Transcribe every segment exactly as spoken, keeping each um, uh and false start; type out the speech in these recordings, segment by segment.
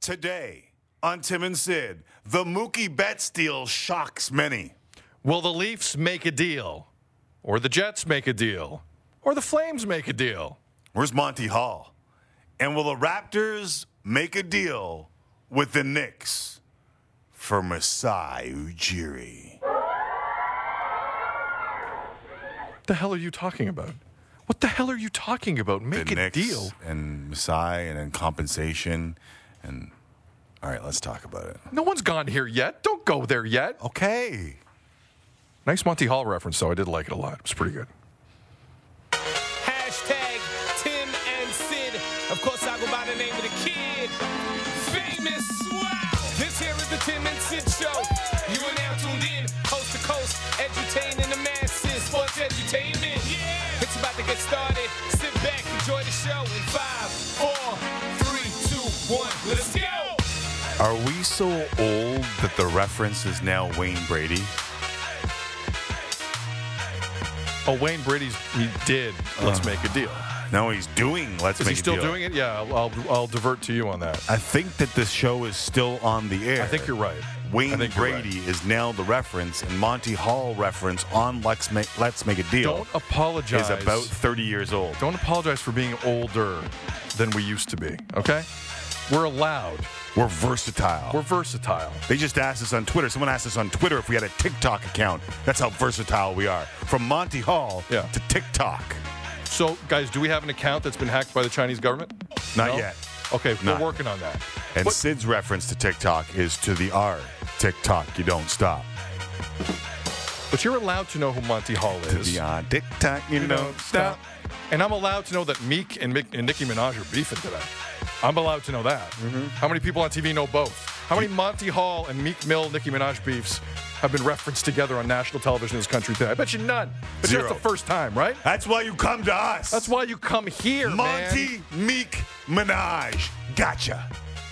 Today on Tim and Sid, the Mookie Betts deal shocks many. Will the Leafs make a deal? Or the Jets make a deal? Or the Flames make a deal? Where's Monty Hall? And will the Raptors make a deal with the Knicks for Masai Ujiri? What the hell are you talking about? What the hell are you talking about? Make the a Knicks deal. And Masai and then compensation. And all right, let's talk about it. No one's gone here yet. Don't go there yet. Okay. Nice Monty Hall reference, though. I did like it a lot. It was pretty good. Hashtag Tim and Sid. Of course, I go by the name of the kid. Famous. Wow. This here is the Tim and Sid show. You are now tuned in, coast to coast, edutaining the masses. Sports edutainment. Yeah. It's about to get started. Sit back, enjoy the show in five, four, three, two, one. Let's go. Are we so old that the reference is now Wayne Brady? Oh, Wayne Brady's, he did Let's uh, Make a Deal. No, he's doing Let's Is Make he still a Deal. doing it? Yeah, I'll, I'll I'll divert to you on that. I think that this show is still on the air. I think you're right. Wayne think Brady right. is now the reference, and Monty Hall reference on Let's Make, Let's Make a Deal Don't apologize. is about thirty years old. Don't apologize for being older than we used to be, okay? We're allowed. We're versatile. We're versatile. They just asked us on Twitter. Someone asked us on Twitter if we had a TikTok account. That's how versatile we are. From Monty Hall yeah. to TikTok. So, guys, do we have an account that's been hacked by the Chinese government? Not no? yet. Okay, Not. we're working on that. And but, Sid's reference to TikTok is to the R. TikTok, you don't stop. But you're allowed to know who Monty Hall is. To the R. TikTok, you, you don't, don't stop. stop. And I'm allowed to know that Meek and, Mick and Nicki Minaj are beefing today. I'm allowed to know that. Mm-hmm. How many people on T V know both? How many Monty Hall and Meek Mill, Nicki Minaj beefs have been referenced together on national television in this country today? I bet you none. But Zero. That's the first time, right? That's why you come to us. That's why you come here, Monty, man. Meek, Minaj. Gotcha.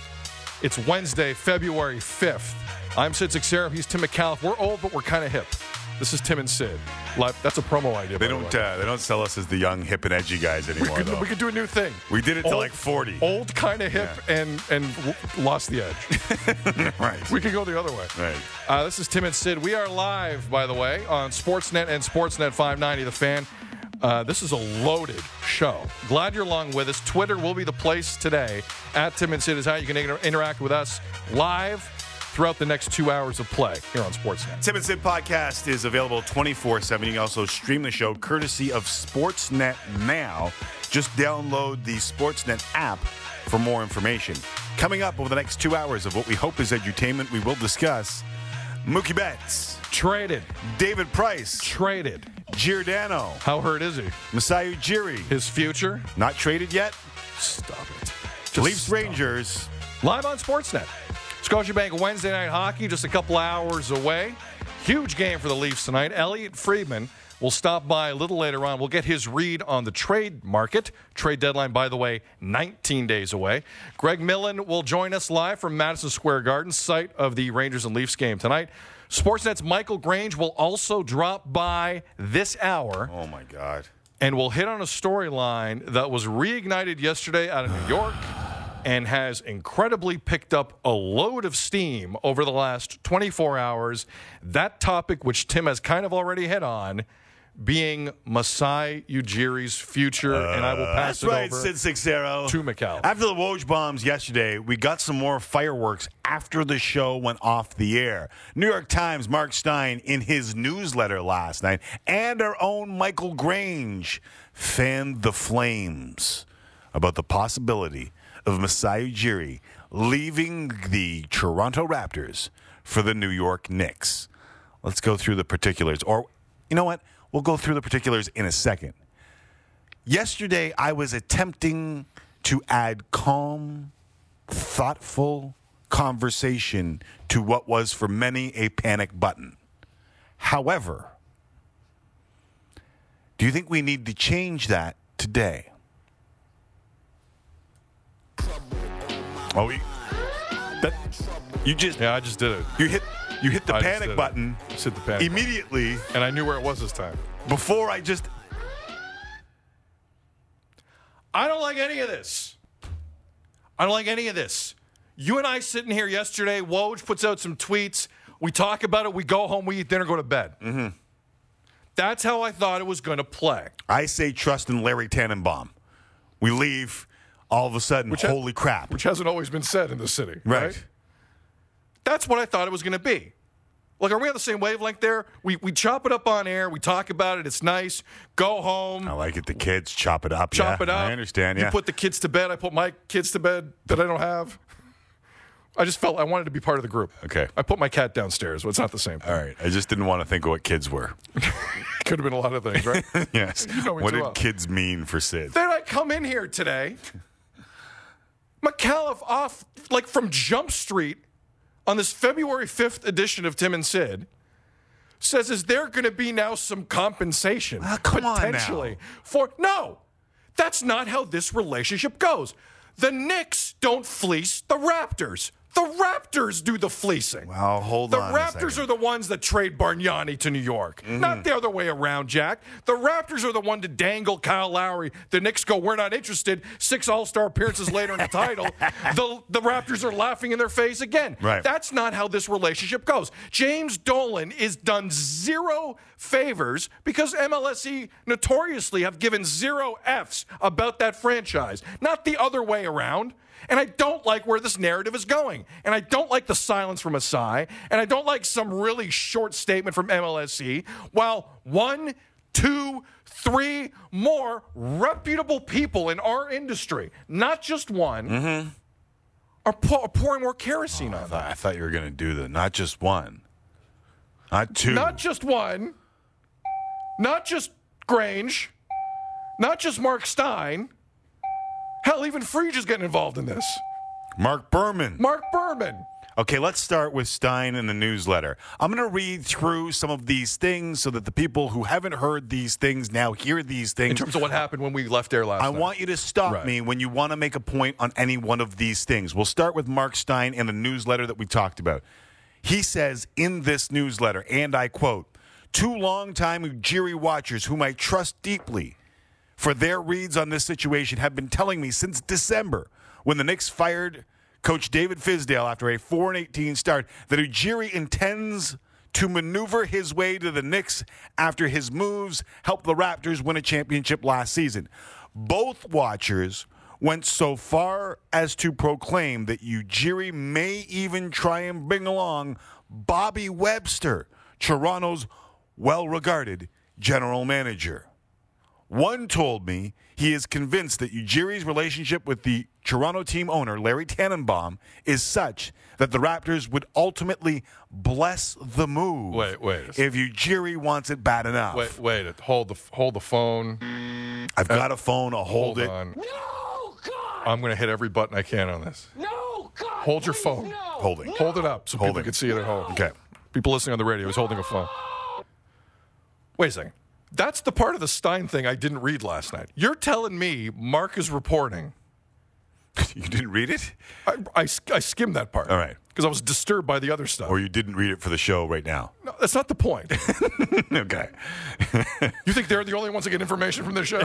It's Wednesday, February fifth. I'm Sid Sixero. He's Tim McAuliffe. We're old, but we're kind of hip. This is Tim and Sid. Live. That's a promo idea. They don't. Uh, they don't sell us as the young, hip, and edgy guys anymore. We could, though. we could do a new thing. We did it old, to like forty. Old, kind of hip, yeah. and and w- lost the edge. Right. We could go the other way. Right. Uh, this is Tim and Sid. We are live, by the way, on Sportsnet and Sportsnet five ninety. The Fan. Uh, this is a loaded show. Glad you're along with us. Twitter will be the place today. At Tim and Sid is how you can inter- interact with us live throughout the next two hours of play here on Sportsnet. Tim and Sid podcast is available twenty-four seven. You can also stream the show courtesy of Sportsnet now. Just download the Sportsnet app for more information. Coming up over the next two hours of what we hope is edutainment, we will discuss Mookie Betts. Traded. David Price. Traded. Giordano. How hurt is he? Masai Ujiri. His future? Not traded yet? Stop it. Just Leafs stop. Rangers. Live on Sportsnet. Scotiabank Wednesday Night Hockey just a couple hours away. Huge game for the Leafs tonight. Elliot Friedman will stop by a little later on. We'll get his read on the trade market. Trade deadline, by the way, nineteen days away. Greg Millen will join us live from Madison Square Garden, site of the Rangers and Leafs game tonight. Sportsnet's Michael Grange will also drop by this hour. Oh, my God. And we'll hit on a storyline that was reignited yesterday out of New York and has incredibly picked up a load of steam over the last twenty-four hours. That topic, which Tim has kind of already hit on, being Masai Ujiri's future, uh, and I will pass that's it right, over Sid Sixero. to McAuliffe. After the Woj bombs yesterday, we got some more fireworks after the show went off the air. New York Times, Mark Stein, in his newsletter last night, and our own Michael Grange fanned the flames about the possibility of Masai Ujiri leaving the Toronto Raptors for the New York Knicks. Let's go through the particulars. Or, you know what? We'll go through the particulars in a second. Yesterday, I was attempting to add calm, thoughtful conversation to what was for many a panic button. However, do you think we need to change that today? Oh, we, that, you just Yeah, I just did it. you hit you hit the I just panic did it. button Just hit the panic immediately, And I knew where it was this time. before I just. I don't like any of this. I don't like any of this. You and I sitting here yesterday, Woj puts out some tweets. We talk about it. We go home. We eat dinner, go to bed. Mm-hmm. That's how I thought it was going to play. I say trust in Larry Tannenbaum. We leave, all of a sudden, which holy ha- crap. Which hasn't always been said in the city. Right. right? That's what I thought it was going to be. Like, are we on the same wavelength there? We we chop it up on air. We talk about it. It's nice. Go home. I like it. The kids chop it up. Chop yeah, it up. I understand, yeah. You put the kids to bed. I put my kids to bed that I don't have. I just felt I wanted to be part of the group. Okay. I put my cat downstairs, but it's not the same thing. All right. I just didn't want to think of what kids were. Could have been a lot of things, right? Yes. You know me What too did well. kids mean for Sid? Then I come in here today. McAuliffe off, like from Jump Street on this February fifth edition of Tim and Sid, says, is there going to be now some compensation? Ah, come on now. potentially for no, that's not how this relationship goes. The Knicks don't fleece the Raptors. The Raptors do the fleecing. Well, hold the on a Raptors second. are the ones that trade Bargnani to New York. Mm-hmm. Not the other way around, Jack. The Raptors are the one to dangle Kyle Lowry. The Knicks go, we're not interested. Six All-Star appearances later in the title. The, the Raptors are laughing in their face again. Right. That's not how this relationship goes. James Dolan is done zero favors because M L S E notoriously have given zero Fs about that franchise. Not the other way around. And I don't like where this narrative is going. And I don't like the silence from Asai. And I don't like some really short statement from M L S E. While one, two, three more reputable people in our industry, not just one, Mm-hmm. are, pour, are pouring more kerosene I on thought, that. I thought you were going to do the not just one, not two. Not just one, not just Grange, not just Mark Stein. Hell, even Frege is getting involved in this. Mark Berman. Mark Berman. Okay, let's start with Stein and the newsletter. I'm going to read through some of these things so that the people who haven't heard these things now hear these things. In terms of what happened when we left there last I night. want you to stop Right. me when you want to make a point on any one of these things. We'll start with Mark Stein and the newsletter that we talked about. He says in this newsletter, and I quote, two longtime Ujiri watchers whom I trust deeply for their reads on this situation have been telling me since December when the Knicks fired Coach David Fizdale after a four and eighteen start that Ujiri intends to maneuver his way to the Knicks after his moves helped the Raptors win a championship last season. Both watchers went so far as to proclaim that Ujiri may even try and bring along Bobby Webster, Toronto's well-regarded general manager. One told me he is convinced that Ujiri's relationship with the Toronto team owner, Larry Tannenbaum, is such that the Raptors would ultimately bless the move Wait, wait. if Ujiri wants it bad enough. Wait, wait. Hold the hold the phone. I've got a phone. I'll hold, Hold it. on. No, God! I'm going to hit every button I can on this. No, God! Hold your please, phone. No. Holding. Hold it up so Holding. people can see it at home. Okay. People listening on the radio is holding a phone. Wait a second. That's the part of the Stein thing I didn't read last night. You're telling me Mark is reporting. You didn't read it? I, I, I skimmed that part. All right. Because I was disturbed by the other stuff. Or you didn't read it for the show right now? No, that's not the point. Okay. You think they're the only ones that get information from this show?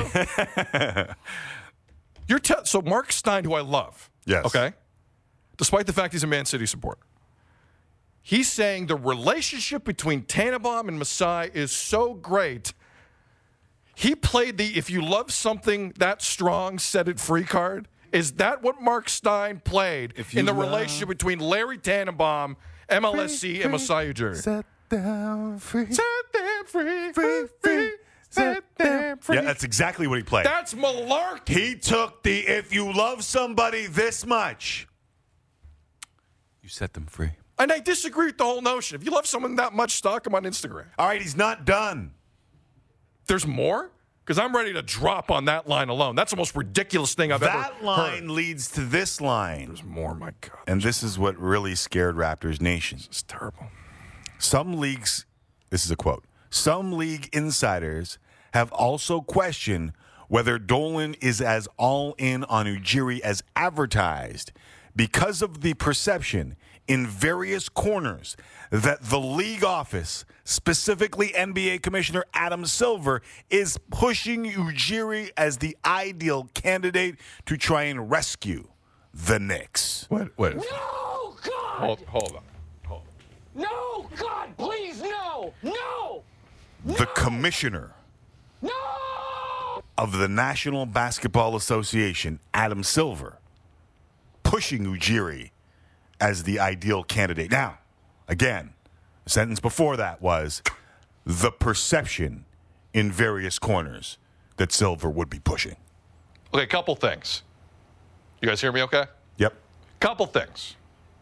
You're te- so Mark Stein, who I love. Yes. Okay. Despite the fact he's a Man City supporter, he's saying the relationship between Tannenbaum and Masai is so great. He played the "if you love something that strong, set it free" card. Is that what Mark Stein played If you in the love- relationship between Larry Tannenbaum, M L S C, and Masai Ujiri? Set them free. Set them free, Free, free. set them free. Yeah, that's exactly what he played. That's malarkey. He took the if you love somebody this much, you set them free. And I disagree with the whole notion. If you love someone that much, stalk him on Instagram. All right, he's not done. There's more? Because I'm ready to drop on that line alone. That's the most ridiculous thing I've That ever line heard. leads to this line. There's more, my God. And this is what really scared Raptors Nation. It's terrible. Some leagues, this is a quote, some league insiders have also questioned whether Dolan is as all in on Ujiri as advertised because of the perception in various corners that the league office, specifically N B A Commissioner Adam Silver, is pushing Ujiri as the ideal candidate to try and rescue the Knicks. Wait, wait. No, God! Hold, hold on. Hold on. No, God, please, no! No! The commissioner No! of the National Basketball Association, Adam Silver, pushing Ujiri as the ideal candidate. Now, again, the sentence before that was the perception in various corners that Silver would be pushing. Okay, couple things. You guys hear me okay? Yep. Couple things.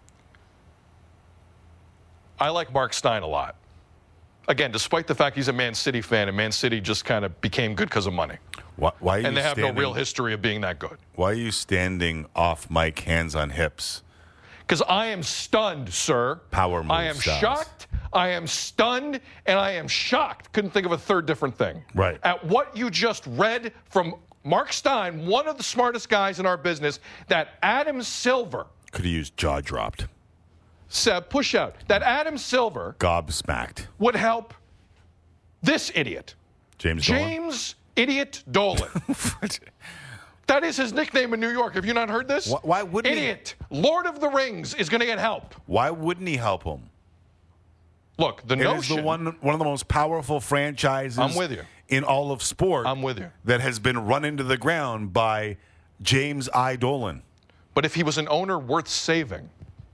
I like Mark Stein a lot. Again, despite the fact he's a Man City fan, and Man City just kind of became good because of money. Why, why are you And they have standing, no real history of being that good. Why are you standing off mic, hands on hips? Because I am stunned, sir. Power move I am styles. shocked, I am stunned, and I am shocked. Couldn't think of a third different thing. Right. At what you just read from Mark Stein, one of the smartest guys in our business, that Adam Silver, Could have used jaw dropped. said, push out, that Adam Silver Gobsmacked. would help this idiot, James Dolan? James Idiot Dolan. That is his nickname in New York. Have you not heard this? Why- why wouldn't he- Idiot. Lord of the Rings is going to get help. Why wouldn't he help him? Look, the It is notion. the one one of the most powerful franchises I'm with you. in all of sport. I'm with you. That has been run into the ground by James I. Dolan. But if he was an owner worth saving,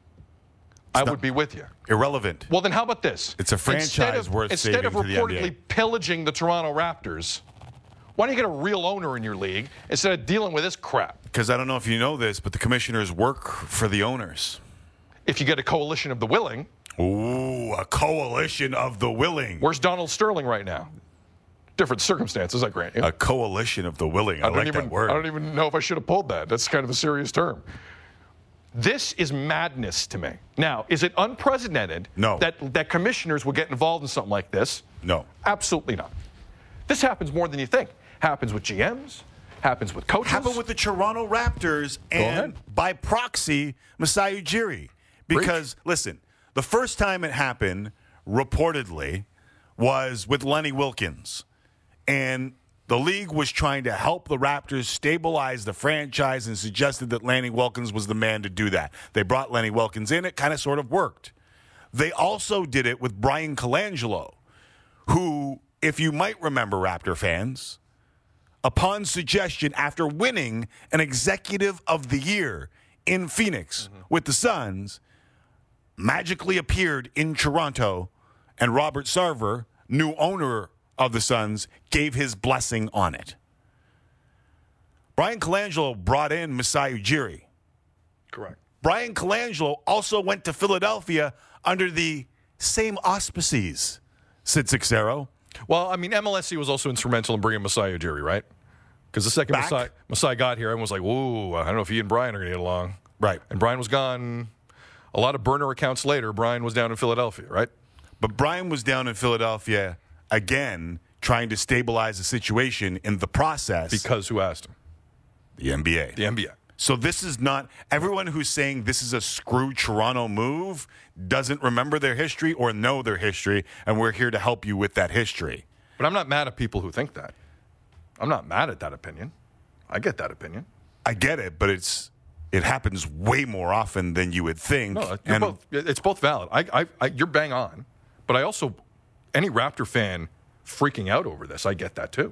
I not- would be with you. Irrelevant. Well, then how about this? It's a Instead franchise of, worth Instead saving of to the N B A. reportedly pillaging the Toronto Raptors, why don't you get a real owner in your league instead of dealing with this crap? Because I don't know if you know this, but the commissioners work for the owners. If you get a coalition of the willing, Ooh, a coalition of the willing. where's Donald Sterling right now? Different circumstances, I grant you. A coalition of the willing. I, I don't like even, that word. I don't even know if I should have pulled that. That's kind of a serious term. This is madness to me. Now, is it unprecedented No. that, that commissioners will get involved in something like this? No. Absolutely not. This happens more than you think. Happens with G Ms, happens with coaches. Happened with the Toronto Raptors and ahead. by proxy, Masai Ujiri. Because, listen, the first time it happened, reportedly, was with Lenny Wilkins. And the league was trying to help the Raptors stabilize the franchise and suggested that Lenny Wilkins was the man to do that. They brought Lenny Wilkins in. It kind of sort of worked. They also did it with Brian Colangelo, who, if you might remember, Raptor fans, upon suggestion after winning an Executive of the Year in Phoenix mm-hmm. with the Suns, magically appeared in Toronto, and Robert Sarver, new owner of the Suns, gave his blessing on it. Brian Colangelo brought in Masai Ujiri. Correct. Brian Colangelo also went to Philadelphia under the same auspices, Sid Sixero. Well, I mean, M L S C was also instrumental in bringing Masai Ujiri, right? Because the second Back? Masai, Masai got here, everyone was like, whoa, I don't know if he and Brian are going to get along. Right. And Brian was gone. A lot of burner accounts later, Brian was down in Philadelphia, right? But Brian was down in Philadelphia again, trying to stabilize the situation in the process. Because who asked him? The N B A. The N B A. So this is not, everyone who's saying this is a screw Toronto move doesn't remember their history or know their history, and we're here to help you with that history. But I'm not mad at people who think that. I'm not mad at that opinion. I get that opinion. I get it, but it's it happens way more often than you would think. No, you're and both, it's both valid. I, I, I, you're bang on. But I also, any Raptor fan freaking out over this, I get that too.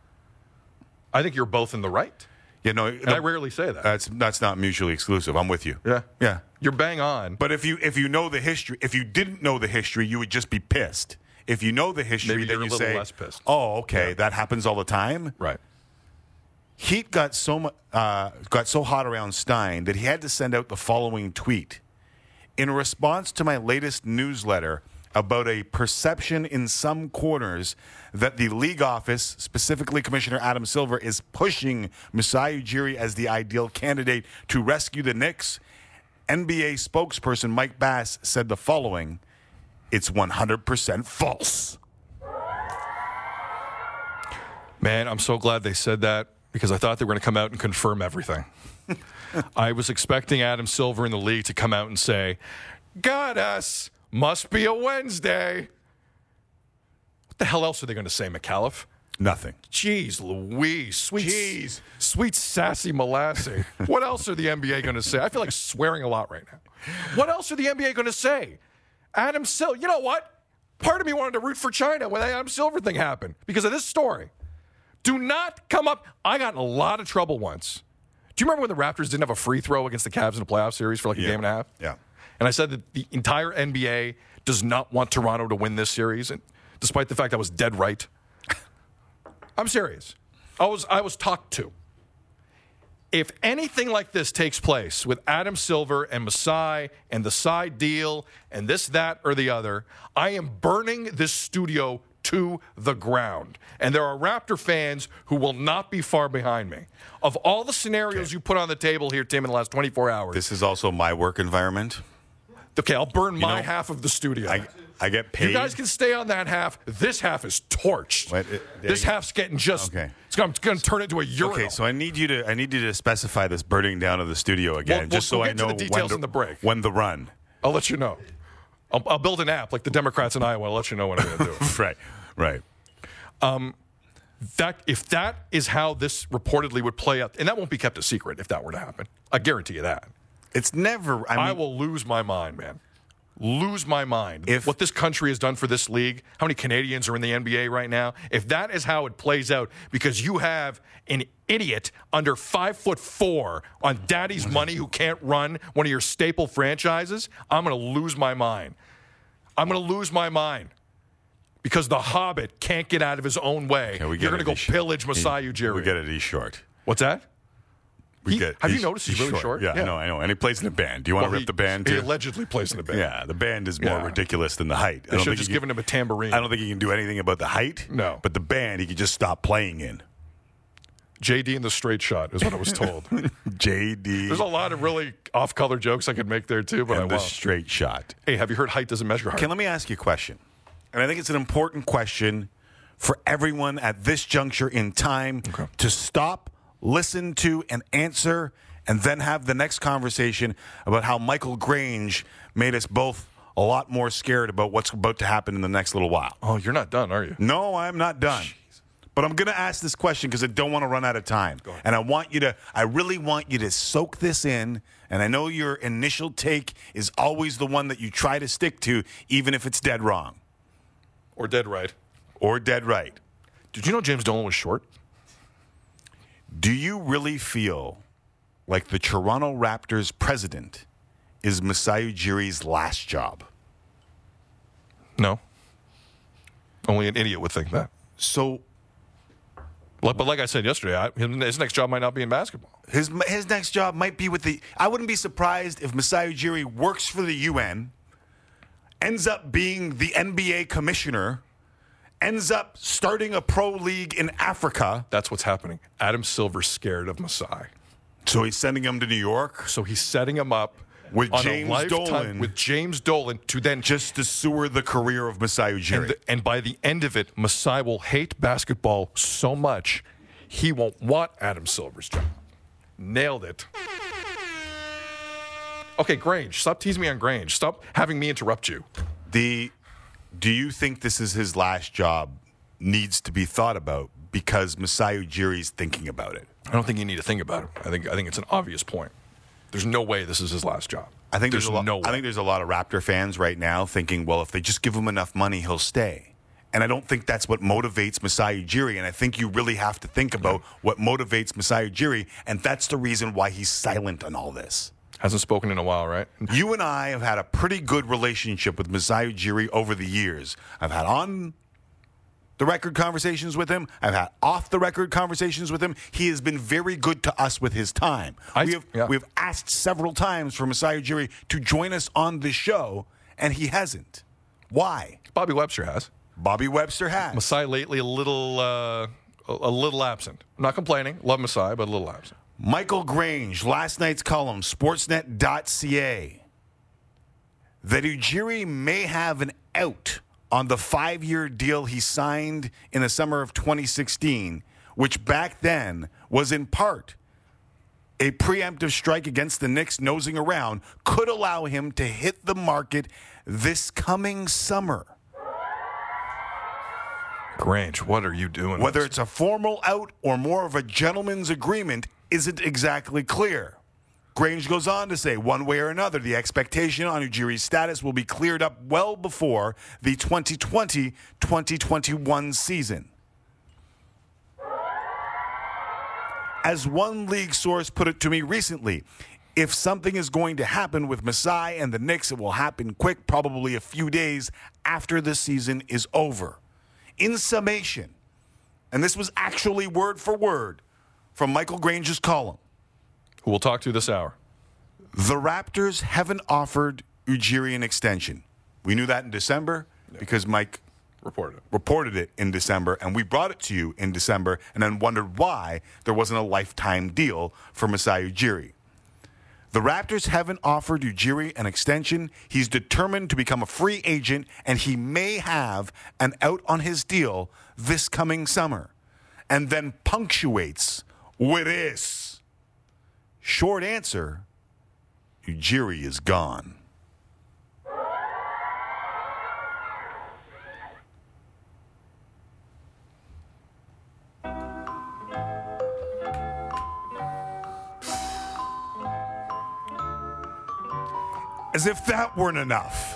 I think you're both in the right. you know, And I rarely say that. that's that's not mutually exclusive. I'm with you. yeah. Yeah. You're bang on. But if you if you know the history, if you didn't know the history, you would just be pissed. If you know the history, Maybe then you're a you little say, less pissed. "Oh, okay, Yeah. that happens all the time." Right. Heat got so mu- uh, got so hot around Stein that he had to send out the following tweet in response to my latest newsletter about a perception in some corners that the league office, specifically Commissioner Adam Silver, is pushing Masai Ujiri as the ideal candidate to rescue the Knicks. N B A spokesperson Mike Bass said the following: "It's one hundred percent false." Man, I'm so glad they said that because I thought they were going to come out and confirm everything. I was expecting Adam Silver in the league to come out and say, got us, must be a Wednesday. What the hell else are they going to say, McAuliffe? Nothing. Jeez Louise. Sweet, Jeez. sweet sassy molassing. What else are the N B A going to say? I feel like swearing a lot right now. What else are the N B A going to say? Adam Silver. You know what? Part of me wanted to root for China when the Adam Silver thing happened because of this story. Do not come up. I got in a lot of trouble once. Do you remember when the Raptors didn't have a free throw against the Cavs in the playoff series for like a Yeah. game and a half? Yeah. And I said that the entire N B A does not want Toronto to win this series, and despite the fact I was dead right. I'm serious. I was I was talked to. If anything like this takes place with Adam Silver and Masai and the side deal and this, that, or the other, I am burning this studio to the ground. And there are Raptor fans who will not be far behind me. Of all the scenarios Okay. you put on the table here, Tim, in the last twenty-four hours, This is also my work environment. okay, I'll burn my know, half of the studio. I I get paid. You guys can stay on that half. This half is torched. Wait, it- this there you- half's getting just. Okay. It's going to turn into a urinal. Okay, so I need you to I need you to specify this burning down of the studio again, We'll- just we'll so I get to know the details when in the break. when the run. I'll let you know. I'll, I'll build an app like the Democrats in Iowa. I'll let you know when I'm going to do it. Right, right. That if that is how this reportedly would play out, and that won't be kept a secret if that were to happen. I guarantee you that. It's never. I, mean, I will lose my mind, man. Lose my mind. If- what this country has done for this league, how many Canadians are in the N B A right now? If that is how it plays out, because you have an idiot under five foot four on daddy's money who can't run one of your staple franchises, I'm going to lose my mind. I'm going to lose my mind. Because the Hobbit can't get out of his own way. Okay, we get You're going to it. go He's short. pillage Masai Ujiri. We get it. He's short. What's that? We He- get. have you noticed he's really short? Yeah, Yeah. I know. I know. And he plays in a band. Do you want Well, to rip he- the band He too? allegedly plays in the band. Yeah, the band is more Yeah. ridiculous than the height. They should have just given him a tambourine. I don't think he can do anything about the height. No. But the band, he could just stop playing in. J D in the straight shot is what I was told. J D There's a lot of really off-color jokes I could make there too, but I and the won't. straight shot. Hey, have you heard height doesn't measure height? Okay, let me ask you a question. And I think it's an important question for everyone at this juncture in time Okay. to stop, listen to, and answer, and then have the next conversation about how Michael Grange made us both a lot more scared about what's about to happen in the next little while. Oh, you're not done, are you? No, I'm not done. But I'm going to ask this question because I don't want to run out of time. And I want you to, I really want you to soak this in. And I know your initial take is always the one that you try to stick to, even if it's dead wrong Or dead right. or dead right. Did you know James Dolan was short? Do you really feel like the Toronto Raptors president is Masai Ujiri's last job? No. Only an idiot would think that. So Like- But like I said yesterday, I, his next job might not be in basketball. his his next job might be with the. I wouldn't be surprised if Masai Ujiri works for the U N, ends up being the N B A commissioner, ends up starting a pro league in Africa. That's what's happening. Adam Silver's scared of Masai. So he's sending him to New York So he's setting him up With on a James lifetime- Dolan. With James Dolan to then just to sewer the career of Masai Ujiri. And, the, and by the end of it, Masai will hate basketball so much, he won't want Adam Silver's job. Nailed it. Okay, Grange. Stop teasing me on Grange. Stop having me interrupt you. The do you think this is his last job needs to be thought about because Masai Ujiri's thinking about it? I don't think you need to think about it. I think I think it's an obvious point. There's no way this is his last job. I think there's, there's a lot, no way. I think there's a lot of Raptor fans right now thinking, well, if they just give him enough money, he'll stay. And I don't think that's what motivates Masai Ujiri. And I think you really have to think about what motivates Masai Ujiri, and that's the reason why he's silent on all this. Hasn't spoken in a while, right? You and I have had a pretty good relationship with Masai Ujiri over the years. I've had on the record conversations with him. I've had off the record conversations with him. He has been very good to us with his time. I- we have yeah. we have asked several times for Masai Ujiri to join us on this show, and he hasn't. Why? Bobby Webster has. Bobby Webster has. Masai lately a little uh, a, a little absent. I'm not complaining. Love Masai, but a little absent. Michael Grange, last night's column, sportsnet dot c a, that Ujiri may have an out on the five-year deal he signed in the summer of twenty sixteen, which back then was in part a preemptive strike against the Knicks nosing around, could allow him to hit the market this coming summer. Grange, what are you doing? Whether it's a formal out or more of a gentleman's agreement isn't exactly clear. Grange goes on to say, one way or another, the expectation on Ujiri's status will be cleared up well before the twenty twenty twenty twenty-one season. As one league source put it to me recently, if something is going to happen with Masai and the Knicks, it will happen quick, probably a few days after the season is over. In summation, and this was actually word for word from Michael Grange's column, who we'll talk to this hour. The Raptors haven't offered Ujiri an extension. We knew that in December yeah. because Mike reported it. reported it in December, and we brought it to you in December and then wondered why there wasn't a lifetime deal for Masai Ujiri. The Raptors haven't offered Ujiri an extension. He's determined to become a free agent, and he may have an out on his deal this coming summer. And then punctuates with this. Short answer, Ujiri is gone. As if that weren't enough.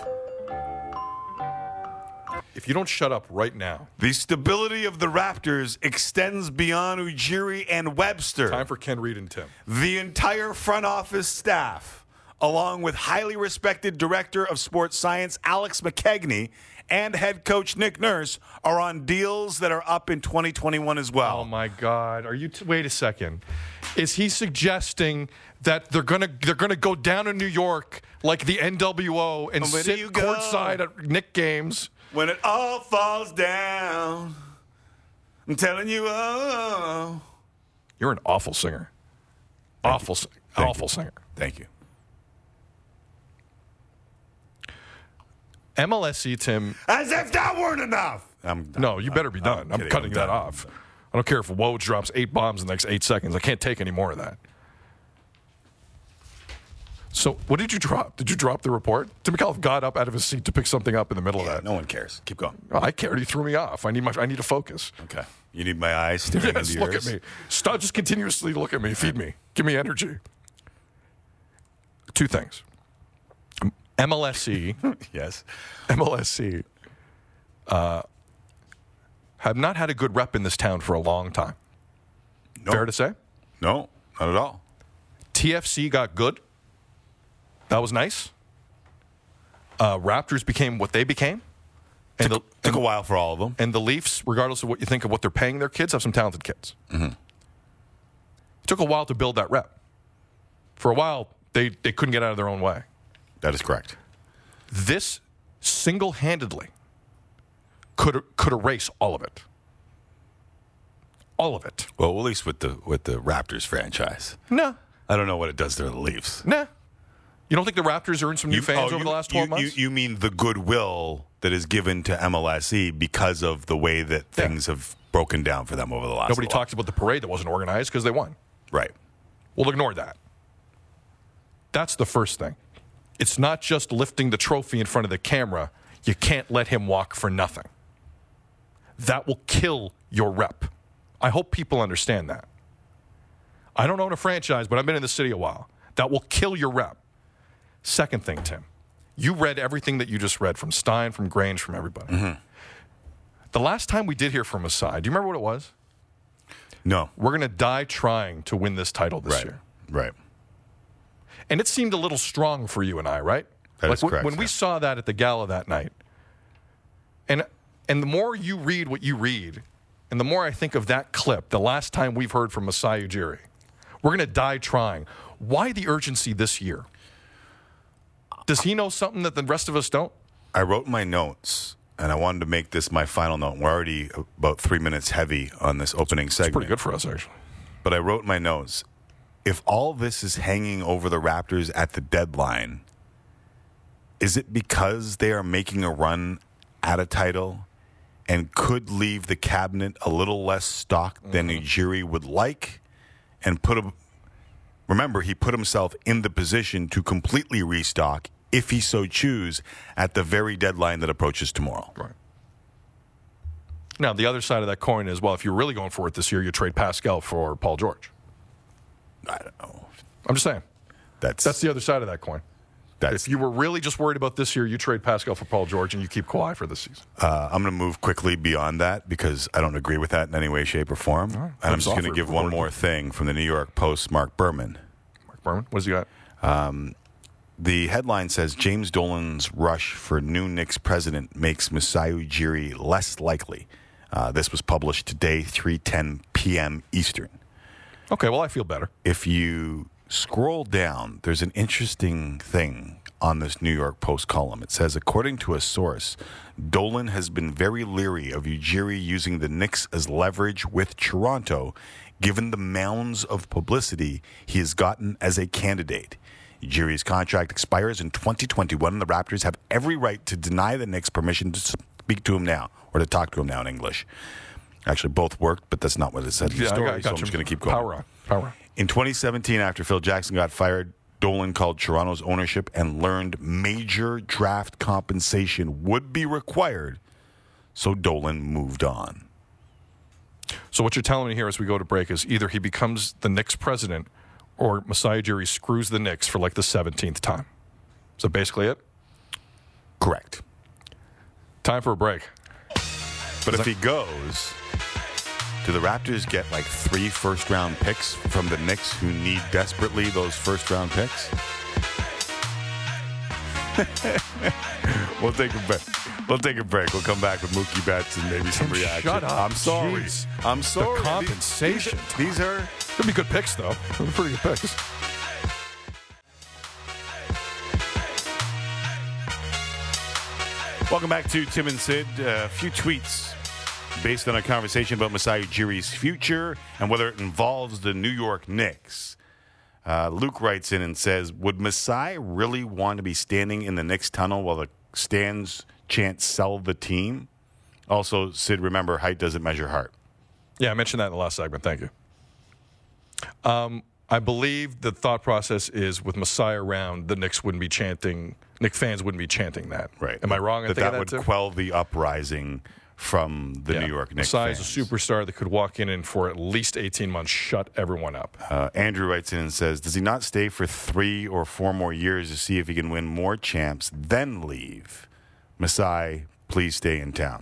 If you don't shut up right now. The stability of the Raptors extends beyond Ujiri and Webster. Time for Ken Reed and Tim. The entire front office staff, along with highly respected director of sports science Alex McKegney and head coach Nick Nurse, are on deals that are up in twenty twenty-one as well. Oh, my God. Are you... T- wait a second. Is he suggesting that they're going to they're gonna go down to New York like the N W O and Where sit courtside at Knick games? When it all falls down, I'm telling you, oh. You're an awful singer. Thank awful, you. awful you. singer. Thank you. M L S E, Tim. As if that weren't enough. I'm done. No, you better be done. I'm, I'm, I'm cutting I'm that done. off. I don't care if Woj drops eight bombs in the next eight seconds. I can't take any more of that. So, what did you drop? Did you drop the report? Tim McAuliffe got up out of his seat to pick something up in the middle Yeah, of that. no one cares. Keep going. Oh, I cared. He threw me off. I need my. I need to focus. Okay. You need my eyes staring Yes, into look yours. at me. Stop. Just continuously look at me. Feed me. Give me energy. Two things. M L S E. Yes. M L S E. Uh, have not had a good rep in this town for a long time. No. Fair to say? No, not at all. T F C got good. That was nice. Uh, Raptors became what they became. And Took, the, took and, a while for all of them. and the Leafs, regardless of what you think of what they're paying their kids, have some talented kids. Mm-hmm. It took a while to build that rep. For a while, they, they couldn't get out of their own way. That is correct. This single-handedly could could erase all of it. All of it. Well, at least with the with the Raptors franchise. Nah. I don't know what it does to the Leafs. Nah. You don't think the Raptors earned some new You- fans oh, over you- the last twelve you, months? You, you mean the goodwill that is given to M L S E because of the way that Yeah. things have broken down for them over the last Nobody little while. talks about the parade that wasn't organized because they won. Right. We'll ignore that. That's the first thing. It's not just lifting the trophy in front of the camera. You can't let him walk for nothing. That will kill your rep. I hope people understand that. I don't own a franchise, but I've been in the city a while. That will kill your rep. Second thing, Tim. You read everything that you just read from Stein, from Grange, from everybody. Mm-hmm. The last time we did hear from Masai, do you remember what it was? No. We're going to die trying to win this title this Right. year. Right. And it seemed a little strong for you and I, right? That like is w- correct, when we yeah. saw that at the gala that night, and and the more you read what you read, and the more I think of that clip, the last time we've heard from Masai Ujiri, we're going to die trying. Why the urgency this year? Does he know something that the rest of us don't? I wrote my notes, and I wanted to make this my final note. We're already about three minutes heavy on this opening segment. Pretty good for us, actually. But I wrote my notes. If all this is hanging over the Raptors at the deadline, is it because they are making a run at a title and could leave the cabinet a little less stocked than Mm-hmm. Ujiri would like and put him, remember, he put himself in the position to completely restock if he so choose at the very deadline that approaches tomorrow. Right. Now, the other side of that coin is, well, if you're really going for it this year, you trade Pascal for Paul George. I don't know. I'm just saying. That's That's the other side of that coin. That's, If you were really just worried about this year, you trade Pascal for Paul George and you keep Kawhi for this season. Uh, I'm going to move quickly beyond that because I don't agree with that in any way, shape, or form. Right. And I'm just going to Offer give one report. more thing from the New York Post, Mark Berman. Mark Berman, what has he got? The headline says James Dolan's rush for new Knicks president makes Masai Ujiri less likely. Uh, this was published today, three ten p.m. Eastern. Okay, well, I feel better. If you scroll down, there's an interesting thing on this New York Post column. It says, according to a source, Dolan has been very leery of Ujiri using the Knicks as leverage with Toronto, given the mounds of publicity he has gotten as a candidate. Ujiri's contract expires in twenty twenty-one, and the Raptors have every right to deny the Knicks permission to speak to him now, or to talk to him now in English. Actually, both worked, but that's not what it said in the Yeah, I story, got, got so I'm you. just going to keep going. Power on. Power on. In twenty seventeen, after Phil Jackson got fired, Dolan called Toronto's ownership and learned major draft compensation would be required, so Dolan moved on. So what you're telling me here as we go to break is either he becomes the Knicks president or Masai Ujiri screws the Knicks for like the seventeenth time. Is that basically it? Correct. Time for a break. But if he goes, do the Raptors get like three first-round picks from the Knicks who need desperately those first-round picks? We'll take a break. We'll take a break. We'll come back with Mookie Betts and maybe some Tim, reaction. shut up. I'm sorry. Jeez. I'm sorry. The compensation. These, these are... Could be good picks, though. They're pretty good picks. Welcome back to Tim and Sid. Uh, a few tweets based on a conversation about Masai Ujiri's future and whether it involves the New York Knicks. Uh, Luke writes in and says, would Masai really want to be standing in the Knicks tunnel while the stands chant sell the team? Also, Sid, remember, height doesn't measure heart. Yeah, I mentioned that in the last segment. Thank you. Um, I believe the thought process is with Masai around, the Knicks wouldn't be chanting, Knicks fans wouldn't be chanting that. Right. Am I wrong in that thinking that that would too? quell the uprising from the Yeah. New York Knicks Masai fans. is a superstar that could walk in and for at least eighteen months shut everyone up. Uh, Andrew writes in and says, does he not stay for three or four more years to see if he can win more champs, then leave? Masai, please stay in town.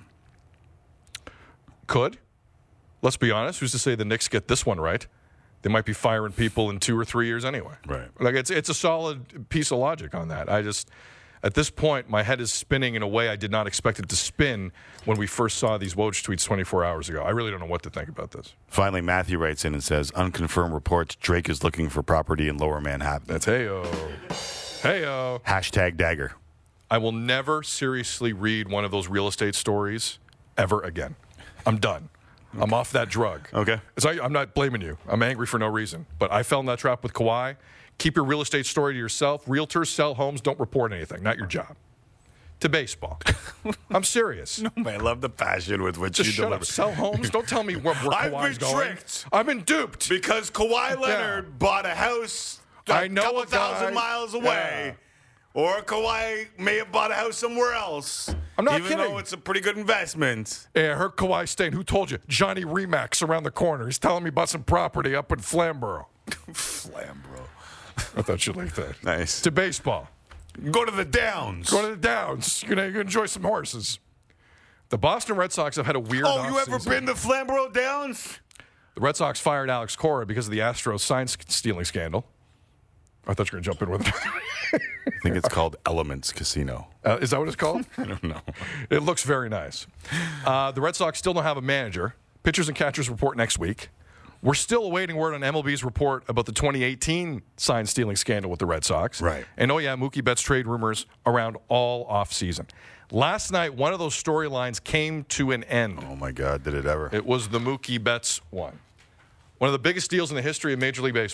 Could. Let's be honest. Who's to say the Knicks get this one right? They might be firing people in two or three years anyway. Right. Like it's it's a solid piece of logic on that. I just, at this point, my head is spinning in a way I did not expect it to spin when we first saw these Woj tweets twenty-four hours ago. I really don't know what to think about this. Finally, Matthew writes in and says, unconfirmed reports, Drake is looking for property in Lower Manhattan. That's hey-o. Hey-o. Hashtag dagger. I will never seriously read one of those real estate stories ever again. I'm done. I'm off that drug. Okay. It's like, I'm not blaming you. I'm angry for no reason. But I fell in that trap with Kawhi. Keep your real estate story to yourself. Realtors sell homes. Don't report anything. Not your job. To baseball. I'm serious. No, man, I love the passion with which Just you shut deliver. up. Sell homes. Don't tell me where, where I've Kawhi's been going. tricked. I've been duped. Because Kawhi Leonard bought a house a I know couple a guy- thousand miles away. Or Kawhi may have bought a house somewhere else. I'm not even kidding. though it's a pretty good investment. Yeah, I heard Kawhi staying. Who told you? Johnny Remax around the corner. He's telling me about some property up in Flamborough. Flamborough. I thought you'd like that. Nice. To baseball. Go to the Downs. Go to the Downs. You're going to enjoy some horses. The Boston Red Sox have had a weird Oh, you ever offseason. been to Flamborough Downs? The Red Sox fired Alex Cora because of the Astros sign stealing scandal. I thought you were going to jump in with it. I think it's called Elements Casino. Uh, is that what it's called? I don't know. It looks very nice. Uh, the Red Sox still don't have a manager. Pitchers and catchers report next week. We're still awaiting word on M L B's report about the twenty eighteen sign stealing scandal with the Red Sox. Right. And oh, yeah, Mookie Betts trade rumors around all offseason. Last night, one of those storylines came to an end. Oh, my God, did it ever. It was the Mookie Betts one. One of the biggest deals in the history of Major League Baseball.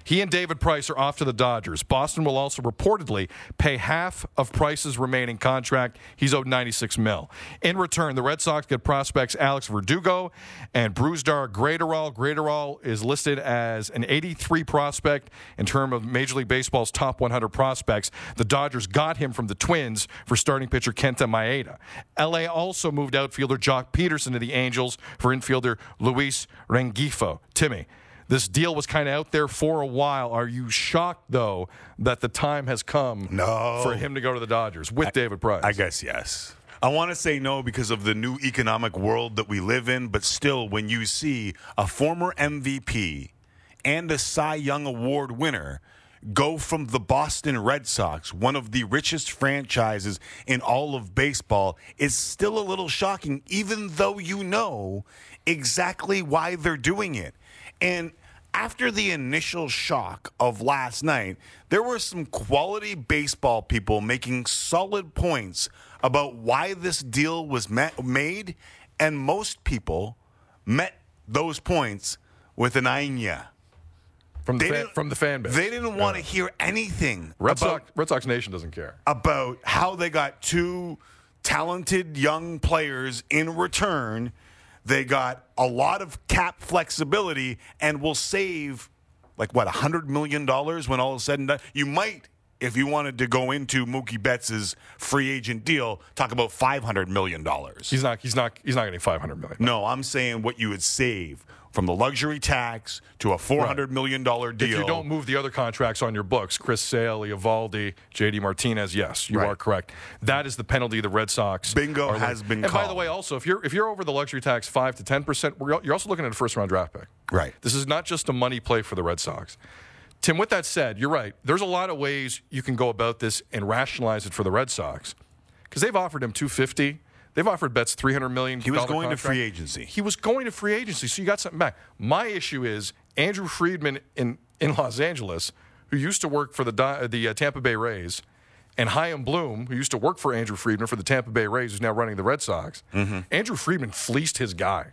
He and David Price are off to the Dodgers. Boston will also reportedly pay half of Price's remaining contract. He's owed ninety-six mil. In return, the Red Sox get prospects Alex Verdugo and Brusdar Graterol. Graterol is listed as an eighty-three prospect in terms of Major League Baseball's top one hundred prospects. The Dodgers got him from the Twins for starting pitcher Kenta Maeda. L A also moved outfielder Jock Peterson to the Angels for infielder Luis Rengifo. Timmy, this deal was kind of out there for a while. Are you shocked, though, that the time has come No. for him to go to the Dodgers with I, David Price? I guess yes. I want to say no because of the new economic world that we live in, but still, when you see a former M V P and a Cy Young Award winner go from the Boston Red Sox, one of the richest franchises in all of baseball, is still a little shocking, even though you know exactly why they're doing it. And after the initial shock of last night, there were some quality baseball people making solid points about why this deal was met, made, and most people met those points with an Anya. From the, fan, from the fan base. They didn't want yeah. to hear anything Red about, Sox, Red Sox Nation doesn't care. about how they got two talented young players in return. They got a lot of cap flexibility and will save, like, what, one hundred million dollars when all is said and done? You might, if you wanted to go into Mookie Betts' free agent deal, talk about five hundred million dollars. He's not, he's not, he's not getting five hundred million dollars. No, I'm saying what you would save from the luxury tax to a four hundred million dollars deal. If you don't move the other contracts on your books, Chris Sale, Eovaldi, J D Martinez, yes, you right. are correct. That is the penalty the Red Sox Bingo are has looking. been And called. by the way, also, if you're if you're over the luxury tax five to ten percent, you're also looking at a first-round draft pick. Right. This is not just a money play for the Red Sox. Tim, with that said, you're right. There's a lot of ways you can go about this and rationalize it for the Red Sox because they've offered him two hundred fifty million dollars. They've offered Betts three hundred million dollars. He was going contract. to free agency. He was going to free agency, so you got something back. My issue is Andrew Friedman in, in Los Angeles, who used to work for the the uh, Tampa Bay Rays, and Chaim Bloom, who used to work for Andrew Friedman for the Tampa Bay Rays, who's now running the Red Sox. Mm-hmm. Andrew Friedman fleeced his guy.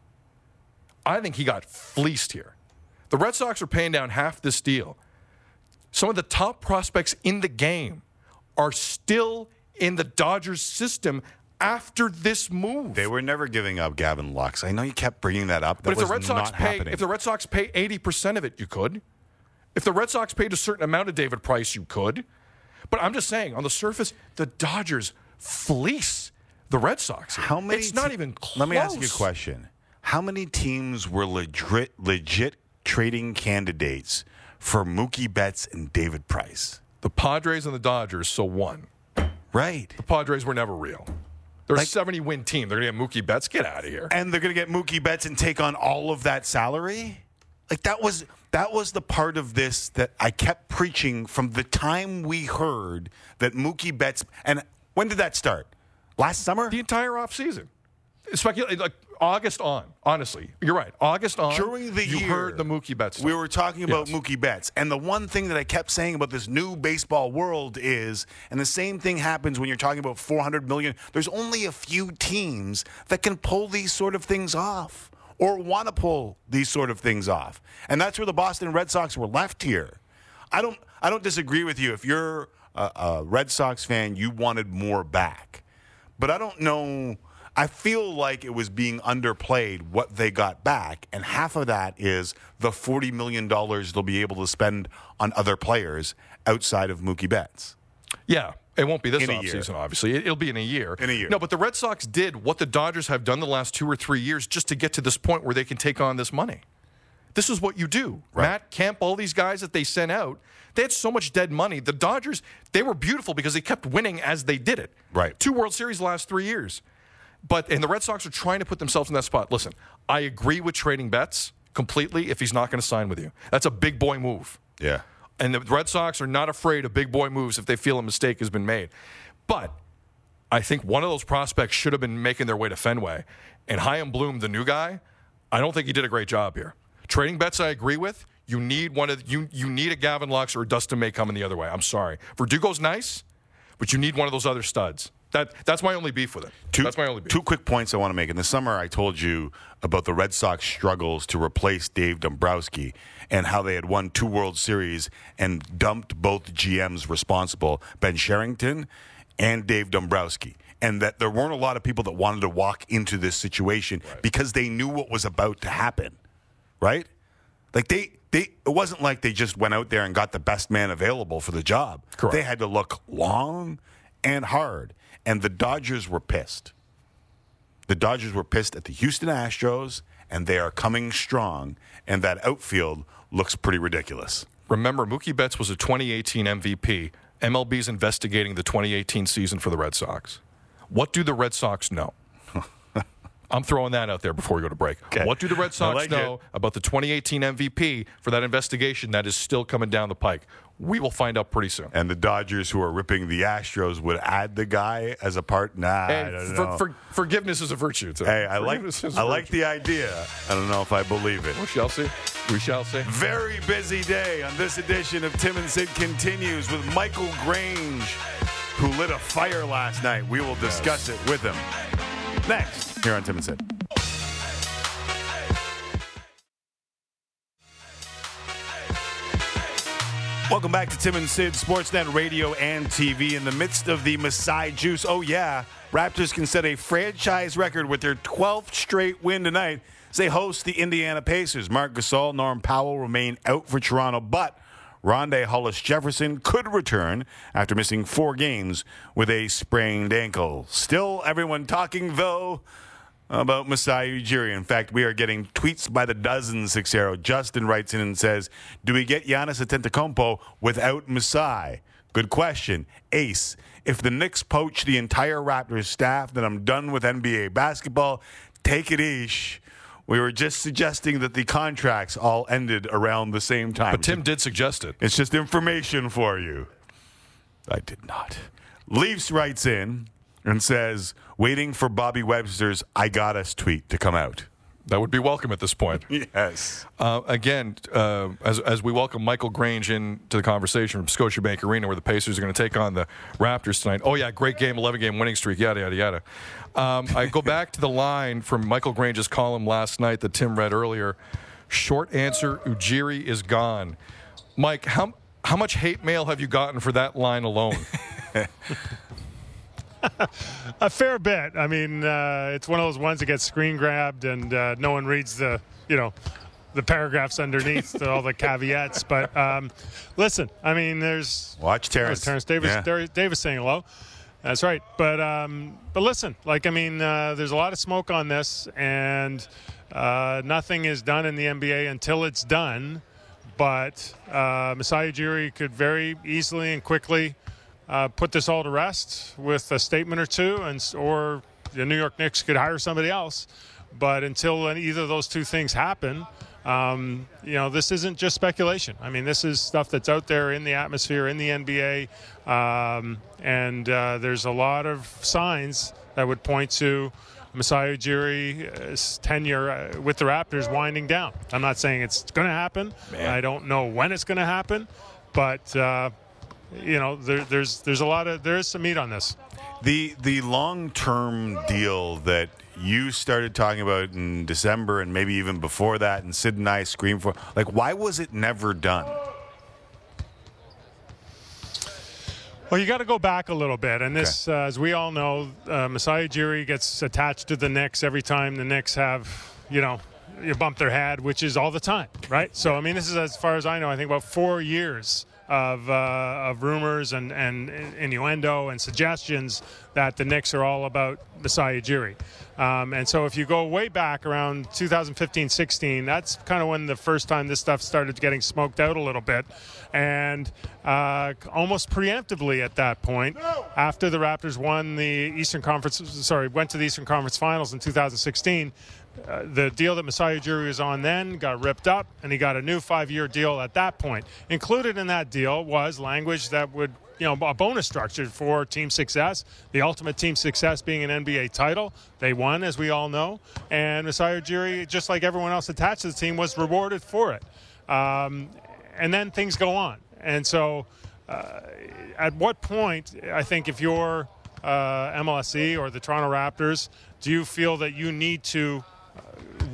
I think he got fleeced here. The Red Sox are paying down half this deal. Some of the top prospects in the game are still in the Dodgers system after this move. They were never giving up Gavin Lux. I know you kept bringing that up. That but if was the Red Sox not pay, happening. if the Red Sox pay eighty percent of it, you could. If the Red Sox paid a certain amount of David Price, you could. But I'm just saying, on the surface, the Dodgers fleece the Red Sox. How many? It's not te- even close. Let me ask you a question. How many teams were legit, legit trading candidates for Mookie Betts and David Price? The Padres and the Dodgers, so one. Right. The Padres were never real. They're Like- a seventy-win team. They're going to get Mookie Betts. Get out of here. And they're going to get Mookie Betts and take on all of that salary? Like, that was that was the part of this that I kept preaching from the time we heard that Mookie Betts. And when did that start? Last summer? The entire offseason. Speculate like August on. Honestly, you're right. August on. During the you year, heard the Mookie Betts. we stuff. were talking about Yes. Mookie Betts. And the one thing that I kept saying about this new baseball world is, and the same thing happens when you're talking about four hundred million dollars, there's only a few teams that can pull these sort of things off or want to pull these sort of things off. And that's where the Boston Red Sox were left here. I don't, I don't disagree with you. If you're a, a Red Sox fan, you wanted more back. But I don't know. I feel like it was being underplayed what they got back, and half of that is the forty million dollars they'll be able to spend on other players outside of Mookie Betts. Yeah, it won't be this In a year. offseason, obviously. It, it'll be in a year. In a year. No, but the Red Sox did what the Dodgers have done the last two or three years just to get to this point where they can take on this money. This is what you do. Right. Matt Kemp, all these guys that they sent out, they had so much dead money. The Dodgers, they were beautiful because they kept winning as they did it. Right. Two World Series the last three years. But and the Red Sox are trying to put themselves in that spot. Listen, I agree with trading Betts completely if he's not going to sign with you. That's a big boy move. Yeah. And the Red Sox are not afraid of big boy moves if they feel a mistake has been made. But I think one of those prospects should have been making their way to Fenway. And Chaim Bloom, the new guy, I don't think he did a great job here. Trading Betts, I agree with. You need one of you. You need a Gavin Lux or a Dustin May coming the other way. I'm sorry. Verdugo's nice, but you need one of those other studs. That that's my only beef with it. Two, that's my only beef. Two quick points I want to make. In the summer, I told you about the Red Sox struggles to replace Dave Dombrowski. and how they had won two World Series and dumped both G Ms responsible, Ben Sherrington and Dave Dombrowski. And that there weren't a lot of people that wanted to walk into this situation right. because they knew what was about to happen, right? Like they, they, it wasn't like they just went out there and got the best man available for the job. Correct. They had to look long and hard, and the Dodgers were pissed. The Dodgers were pissed at the Houston Astros, and they are coming strong, and that outfield looks pretty ridiculous. Remember, Mookie Betts was a twenty eighteen M V P. M L B's investigating the twenty eighteen season for the Red Sox. What do the Red Sox know? I'm throwing that out there before we go to break. Okay. What do the Red Sox like know it. about the twenty eighteen M V P for that investigation that is still coming down the pike? We will find out pretty soon. And the Dodgers, who are ripping the Astros, would add the guy as a part. Nah, Hey, I don't for, know. for, forgiveness is a virtue. Too. hey, I like Forgiveness is I a like virtue. the idea. I don't know if I believe it. We shall see. We shall see. Very busy day on this edition of Tim and Sid Continues with Michael Grange, who lit a fire last night. We will discuss it with him next here on Tim and Sid. Welcome back to Tim and Sid, Sportsnet Radio and T V. In the midst of the Masai Juice, oh yeah, Raptors can set a franchise record with their twelfth straight win tonight as they host the Indiana Pacers. Marc Gasol, Norm Powell remain out for Toronto, but Rondé Hollis-Jefferson could return after missing four games with a sprained ankle. Still, everyone talking, though, about Masai Ujiri. In fact, we are getting tweets by the dozen, Sixero. Justin writes in and says, do we get Giannis Antetokounmpo without Masai? Good question. Ace, if the Knicks poach the entire Raptors staff, then I'm done with N B A basketball. Take it, Ish. We were just suggesting that the contracts all ended around the same time. But Tim did suggest it. It's just information for you. I did not. Leafs writes in and says, waiting for Bobby Webster's I Got Us tweet to come out. That would be welcome at this point. Yes. Uh, again, uh, as as we welcome Michael Grange into the conversation from Scotiabank Arena, where the Pacers are going to take on the Raptors tonight. Oh, yeah, great game, eleven-game winning streak, yada, yada, yada. Um, I go back to the line from Michael Grange's column last night that Tim read earlier. Short answer, Ujiri is gone. Mike, how, how much hate mail have you gotten for that line alone? A fair bit. I mean, uh, it's one of those ones that gets screen grabbed and uh, no one reads the, you know, the paragraphs underneath, all the caveats. But um, listen, I mean, there's Watch Terrence. there's Terrence Davis. Yeah. Ter- Davis saying hello. That's right. But um, but listen, like I mean, uh, there's a lot of smoke on this, and uh, nothing is done in the N B A until it's done. But uh, Masai Ujiri could very easily and quickly Uh, put this all to rest with a statement or two, and or the New York Knicks could hire somebody else. But until either of those two things happen, um, you know, this isn't just speculation. I mean, this is stuff that's out there in the atmosphere in the N B A, um, and uh, there's a lot of signs that would point to Masai Ujiri's tenure uh, with the Raptors winding down. I'm not saying it's going to happen. Man. I don't know when it's going to happen, but. Uh, You know, there, there's there's a lot of there is some meat on this. The the long term deal that you started talking about in December and maybe even before that, and Sid and I screamed for, like, why was it never done? Well, you got to go back a little bit, and this, okay. uh, as we all know, uh, Masai Ujiri gets attached to the Knicks every time the Knicks have, you know, you bump their head, which is all the time, right? So I mean, this is as far as I know, I think about four years. Of, uh, of rumors and, and innuendo and suggestions that the Knicks are all about Masai Ujiri. Um, and so if you go way back around two thousand fifteen sixteen, that's kind of when the first time this stuff started getting smoked out a little bit. And uh, almost preemptively at that point, after the Raptors won the Eastern Conference, sorry, went to the Eastern Conference Finals in two thousand sixteen, Uh, the deal that Masai Ujiri was on then got ripped up, and he got a new five-year deal at that point. Included in that deal was language that would, you know, a bonus structure for team success, the ultimate team success being an N B A title. They won, as we all know, and Masai Ujiri, just like everyone else attached to the team, was rewarded for it. Um, and then things go on. And so uh, at what point, I think if you're uh, M L S E or the Toronto Raptors, do you feel that you need to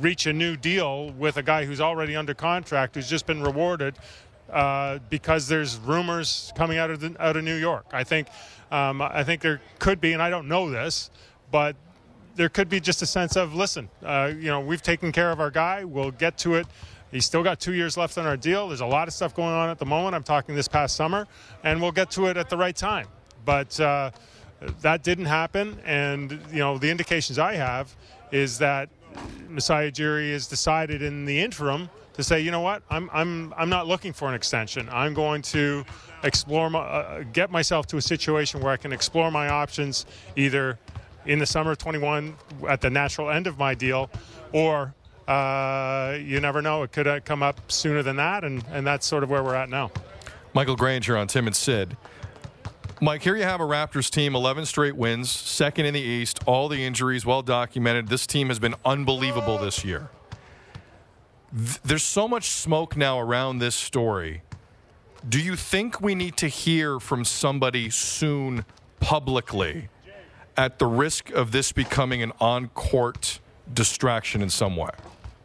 reach a new deal with a guy who's already under contract, who's just been rewarded uh, because there's rumors coming out of the, out of New York. I think um, I think there could be, and I don't know this, but there could be just a sense of, listen, uh, you know, we've taken care of our guy. We'll get to it. He's still got two years left on our deal. There's a lot of stuff going on at the moment. I'm talking this past summer, and we'll get to it at the right time. But uh, that didn't happen, and you know, the indications I have is that Masai Ujiri has decided in the interim to say, you know what, I'm I'm I'm not looking for an extension. I'm going to explore my, uh, get myself to a situation where I can explore my options either in the summer of twenty-one at the natural end of my deal, or uh, you never know, it could uh, come up sooner than that, and, and that's sort of where we're at now. Michael Granger on Tim and Sid. Mike, here you have a Raptors team, eleven straight wins, second in the East, all the injuries well documented. This team has been unbelievable this year. Th- there's so much smoke now around this story. Do you think we need to hear from somebody soon publicly at the risk of this becoming an on-court distraction in some way?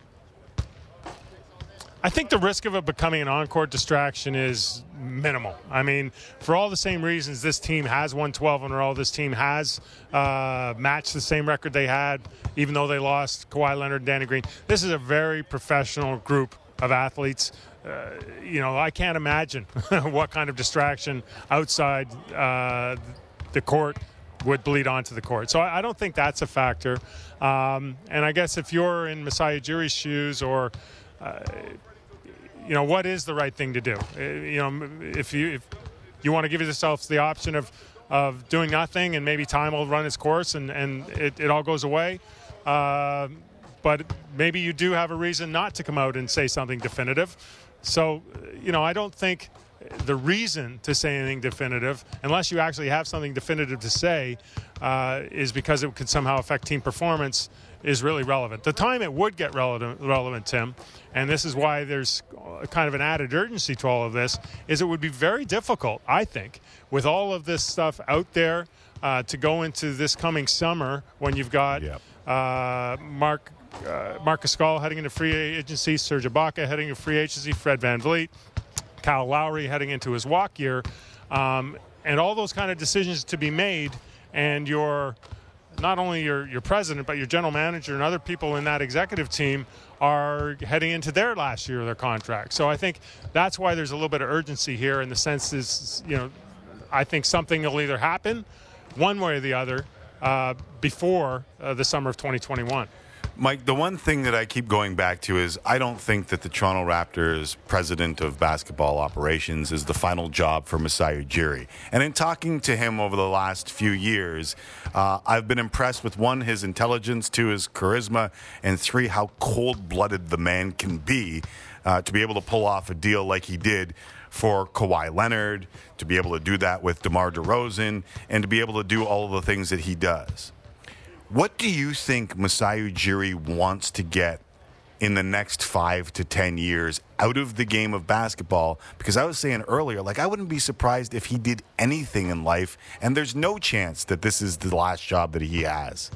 I think the risk of it becoming an on-court distraction is minimal. I mean, for all the same reasons, this team has won twelve in a row. This team has uh, matched the same record they had, even though they lost Kawhi Leonard and Danny Green. This is a very professional group of athletes. Uh, you know, I can't imagine what kind of distraction outside uh, the court would bleed onto the court. So I, I don't think that's a factor. Um, and I guess if you're in Masai Ujiri's shoes, or uh, you know, what is the right thing to do? Uh, you know, if you if you want to give yourself the option of of doing nothing and maybe time will run its course and and it, it all goes away. Uh, but maybe you do have a reason not to come out and say something definitive. So, you know, I don't think the reason to say anything definitive, unless you actually have something definitive to say, uh, is because it could somehow affect team performance, is really relevant. The time it would get relevant, relevant, Tim, and this is why there's kind of an added urgency to all of this, is it would be very difficult, I think, with all of this stuff out there uh, to go into this coming summer when you've got yep. uh, Mark uh, Marc Gasol heading into free agency, Serge Ibaka heading into free agency, Fred VanVleet, Kyle Lowry heading into his walk year, um, and all those kind of decisions to be made, and your not only your, your president, but your general manager and other people in that executive team are heading into their last year of their contract. So I think that's why there's a little bit of urgency here, in the sense is, you know, I think something will either happen one way or the other uh, before uh, the summer of twenty twenty-one. Mike, the one thing that I keep going back to is I don't think that the Toronto Raptors president of basketball operations is the final job for Masai Ujiri. And in talking to him over the last few years, uh, I've been impressed with, one, his intelligence, two, his charisma, and three, how cold-blooded the man can be uh, to be able to pull off a deal like he did for Kawhi Leonard, to be able to do that with DeMar DeRozan, and to be able to do all of the things that he does. What do you think Masai Ujiri wants to get in the next five to ten years out of the game of basketball? Because I was saying earlier, like, I wouldn't be surprised if he did anything in life, and there's no chance that this is the last job that he has.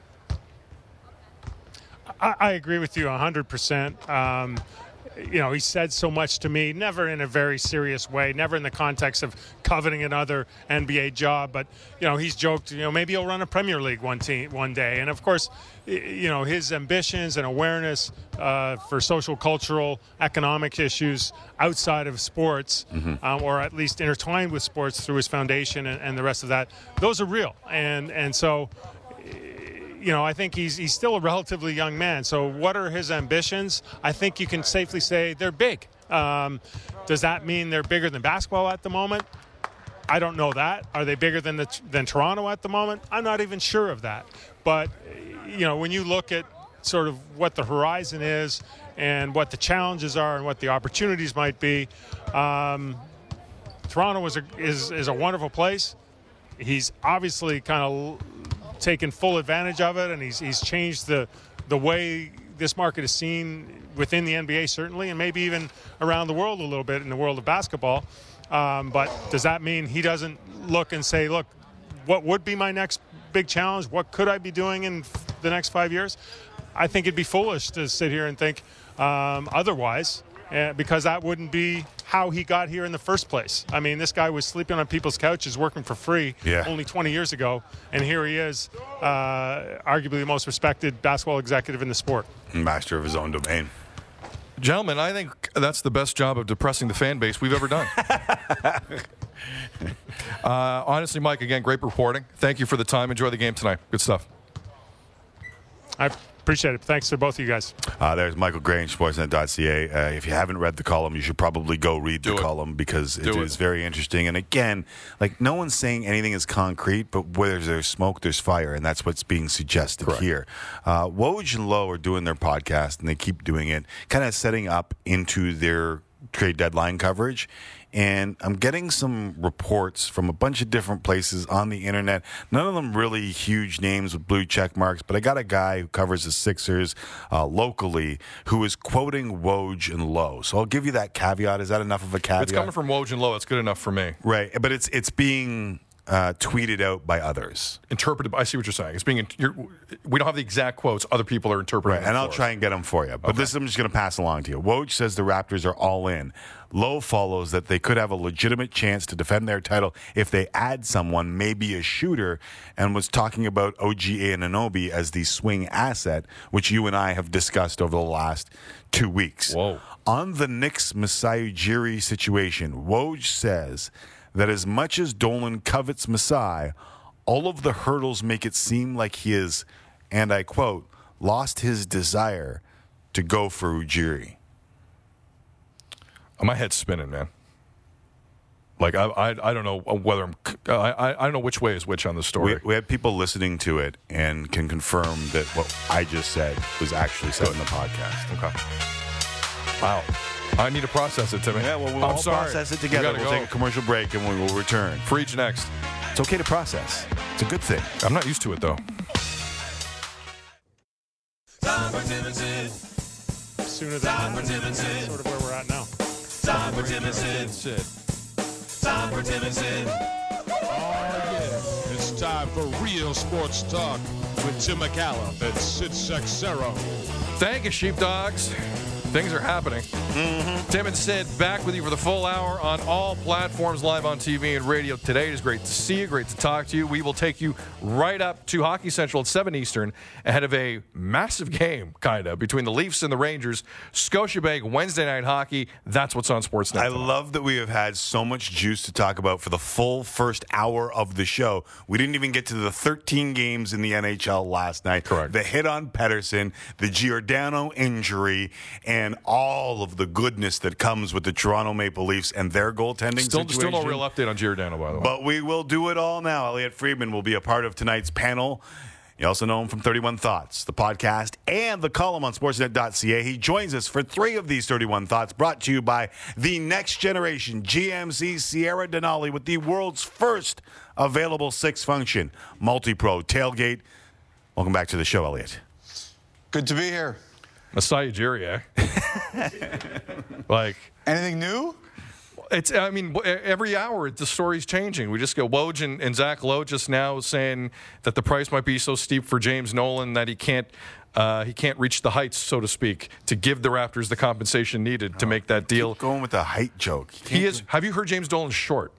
I, I agree with you one hundred percent. Um, you know, he said so much to me, never in a very serious way, never in the context of coveting another N B A job. But, you know, he's joked, you know, maybe he'll run a Premier League one team one day. And, of course, you know, his ambitions and awareness uh, for social, cultural, economic issues outside of sports, mm-hmm. um, or at least intertwined with sports through his foundation and, and the rest of that, those are real. And, and so... You know, I think he's he's still a relatively young man. So what are his ambitions? I think you can safely say they're big. Um, does that mean they're bigger than basketball at the moment? I don't know that. Are they bigger than the, than Toronto at the moment? I'm not even sure of that. But, you know, when you look at sort of what the horizon is and what the challenges are and what the opportunities might be, um, Toronto is a, is, is a wonderful place. He's obviously kind of taken full advantage of it, and he's he's changed the the way this market is seen within the N B A, certainly, and maybe even around the world a little bit in the world of basketball. Um, but does that mean he doesn't look and say, look, what would be my next big challenge? What could I be doing in the next five years? I think it'd be foolish to sit here and think um, otherwise, uh, because that wouldn't be how he got here in the first place. I mean, this guy was sleeping on people's couches, working for free yeah. only twenty years ago, and here he is, uh, arguably the most respected basketball executive in the sport. Master of his own domain. Gentlemen, I think that's the best job of depressing the fan base we've ever done. uh, honestly, Mike, again, great reporting. Thank you for the time. Enjoy the game tonight. Good stuff. I appreciate it. Thanks to both of you guys. Uh, there's Michael Grange, sportsnet dot c a. Uh, if you haven't read the column, you should probably go read Do the it. column because it Do is it. very interesting. And again, like no one's saying anything is concrete, but where there's smoke, there's fire, and that's what's being suggested Correct. here. Uh, Woj and Lowe are doing their podcast, and they keep doing it, kind of setting up into their trade deadline coverage. And I'm getting some reports from a bunch of different places on the internet. None of them really huge names with blue check marks, but I got a guy who covers the Sixers uh, locally who is quoting Woj and Lowe. So I'll give you that caveat. Is that enough of a caveat? It's coming from Woj and Lowe. It's good enough for me. Right, but it's it's being uh, tweeted out by others. Interpreted. I see what you're saying. It's being. You're, we don't have the exact quotes. Other people are interpreting. Right, and I'll for try us. and get them for you. But Okay. this I'm just going to pass along to you. Woj says the Raptors are all in. Lowe follows that they could have a legitimate chance to defend their title if they add someone, maybe a shooter, and was talking about O G Anunoby as the swing asset, which you and I have discussed over the last two weeks. Whoa. On the Knicks Masai Ujiri situation, Woj says that as much as Dolan covets Masai, all of the hurdles make it seem like he has, and I quote, lost his desire to go for Ujiri. My head's spinning, man. Like I, I, I don't know whether I'm. I, I I don't know which way is which on the We, story. we had people listening to it and can confirm that what I just said was actually said in the podcast. Okay. Wow. I need to process it, Timmy. Yeah, well, we'll I'm all sorry. process it We together. gotta We'll go. take a commercial break and we will return. Preach next. It's okay to process. It's a good thing. I'm not used to it though. Sooner than later, sort of where we're at now. Time for Tim and Sid. Time for Tim and Sid. Oh, yeah. It's time for real sports talk with Tim McCallum and Sid Sexero. Thank you, sheepdogs. Things are happening. Mm-hmm. Tim and Sid back with you for the full hour on all platforms, live on T V and radio today. It is great to see you, great to talk to you. We will take you right up to Hockey Central at seven Eastern ahead of a massive game, kind of, between the Leafs and the Rangers. Scotiabank Wednesday night hockey. That's what's on Sportsnet. I tonight. love that we have had so much juice to talk about for the full first hour of the show. We didn't even get to the thirteen games in the N H L last night. Correct. The hit on Pedersen, the Giordano injury, and all of the goodness that comes with the Toronto Maple Leafs and their goaltending Still, situation. still no real update on Giordano, by the way. But we will do it all now. Elliot Friedman will be a part of tonight's panel. You also know him from thirty-one Thoughts, the podcast, and the column on sportsnet dot c a. He joins us for three of these thirty-one Thoughts, brought to you by the next generation G M C Sierra Denali with the world's first available six-function multi-pro tailgate. Welcome back to the show, Elliot. Good to be here. Masai Ujiri, eh? Like, Anything new? it's, I mean, w- every hour the story's changing. We just go, Woj and, and Zach Lowe just now saying that the price might be so steep for James Nolan that he can't uh, he can't reach the heights, so to speak, to give the Raptors the compensation needed to make that deal. Keep going with the height joke. You He can't is. Have you heard James Dolan's short?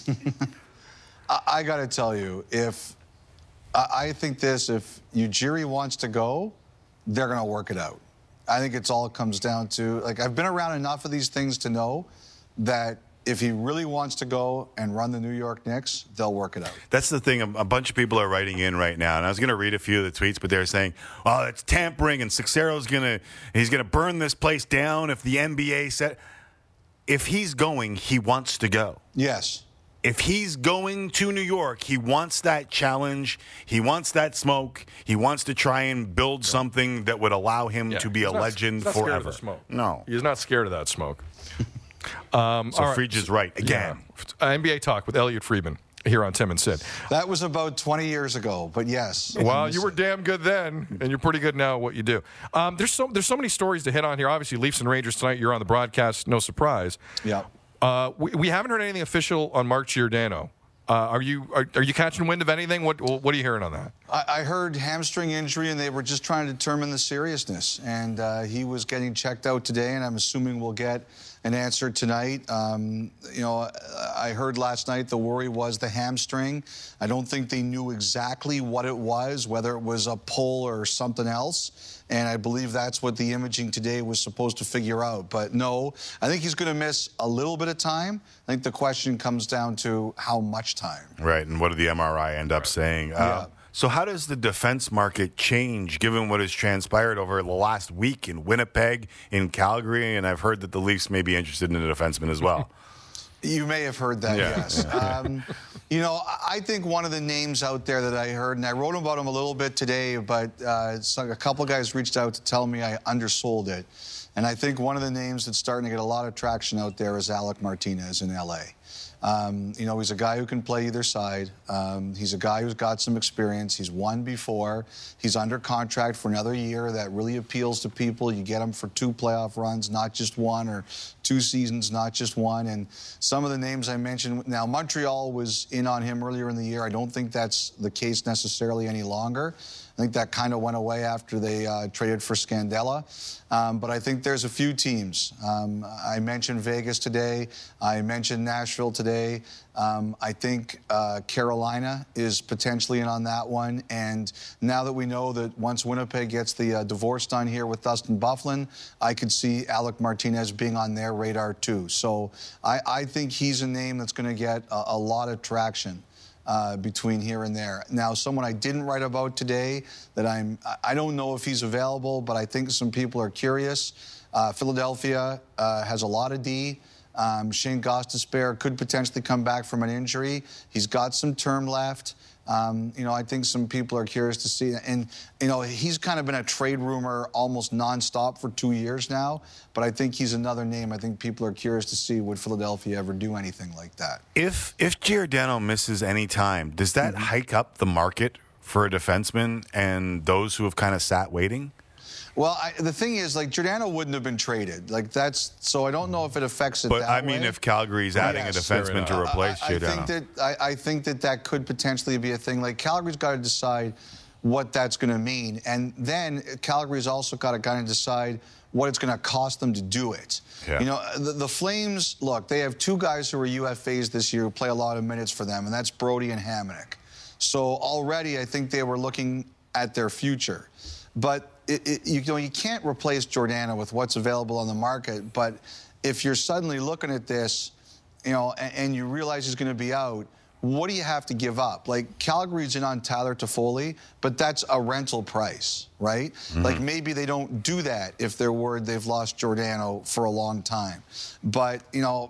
I, I got to tell you, if I, I think this, if Ujiri wants to go, they're going to work it out. I think it's all it comes down to. Like, I've been around enough of these things to know that if he really wants to go and run the New York Knicks, they'll work it out. That's the thing. A, a bunch of people are writing in right now, and I was going to read a few of the tweets, but they're saying, "Oh, it's tampering, and Sixero's going to he's going to burn this place down if the N B A set." If he's going, he wants to go. Yes. If he's going to New York, he wants that challenge. He wants that smoke. He wants to try and build something that would allow him Yeah. to be a He's not- legend he's not scared of forever. the smoke. No. He's not scared of that smoke. um, So all right. Friedge is right again. Yeah. Uh, N B A Talk with Elliot Friedman here on Tim and Sid. That was about twenty years ago, but yes. Well, you were damn good then, and you're pretty good now at what you do. Um, there's so there's so many stories to hit on here. Obviously, Leafs and Rangers tonight. You're on the broadcast, no surprise. Yeah. Uh, we, we haven't heard anything official on Mark Giordano. Uh, are you are, are you catching wind of anything? What what are you hearing on that? I, I heard hamstring injury, and they were just trying to determine the seriousness. And uh, he was getting checked out today, and I'm assuming we'll get an answer tonight. Um, you know, I heard last night the worry was the hamstring. I don't think they knew exactly what it was, whether it was a pull or something else. And I believe that's what the imaging today was supposed to figure out. But no, I think he's going to miss a little bit of time. I think the question comes down to how much time. Right, and what did the M R I end up saying? Yeah. Uh, so how does the defense market change given what has transpired over the last week in Winnipeg, in Calgary, and I've heard that the Leafs may be interested in a defenseman as well? You may have heard that, Yeah. yes. Um, you know, I think one of the names out there that I heard, and I wrote about him a little bit today, but uh, so a couple guys reached out to tell me I undersold it. And I think one of the names that's starting to get a lot of traction out there is Alec Martinez in L A. Um, you know, he's a guy who can play either side. Um, he's a guy who's got some experience. He's won before. He's under contract for another year. That really appeals to people. You get him for two playoff runs, not just one, or two seasons, not just one. And some of the names I mentioned, now Montreal was in on him earlier in the year. I don't think that's the case necessarily any longer. I think that kind of went away after they uh, traded for Scandella. Um, but I think there's a few teams. Um, I mentioned Vegas today. I mentioned Nashville today. Um, I think uh, Carolina is potentially in on that one. And now that we know that once Winnipeg gets the uh, divorce done here with Dustin Byfuglien, I could see Alec Martinez being on their radar too. So I, I think he's a name that's going to get a, a lot of traction. Uh, between here and there. Now, someone I didn't write about today that I'm, I don't know if he's available, but I think some people are curious. Uh, Philadelphia uh, has a lot of D. Um, Shane Gostisbehere could potentially come back from an injury. He's got some term left. Um, you know, I think some people are curious to see. And, you know, he's kind of been a trade rumor almost nonstop for two years now. But I think he's another name. I think people are curious to see would Philadelphia ever do anything like that. If if Giordano misses any time, does that Mm-hmm. hike up the market for a defenseman and those who have kind of sat waiting? Well, I, the thing is, like, Giordano wouldn't have been traded. Like, that's so I don't know if it affects it But that I mean, way. if Calgary's adding Yes. a defenseman to replace I, I Giordano. think that I, I think that that could potentially be a thing. Like, Calgary's got to decide what that's going to mean, and then Calgary's also got to kind of decide what it's going to cost them to do it. Yeah. You know, the, the Flames, look, they have two guys who are U F As this year who play a lot of minutes for them, and that's Brody and Hamonic. So already, I think they were looking at their future, but. It, it, you know, you can't replace Giordano with what's available on the market, but if you're suddenly looking at this, you know, and, and you realize he's going to be out, what do you have to give up? Like, Calgary's in on Tyler Toffoli, but that's a rental price, right? Mm-hmm. Like, maybe they don't do that if they're worried they've lost Giordano for a long time. But, you know,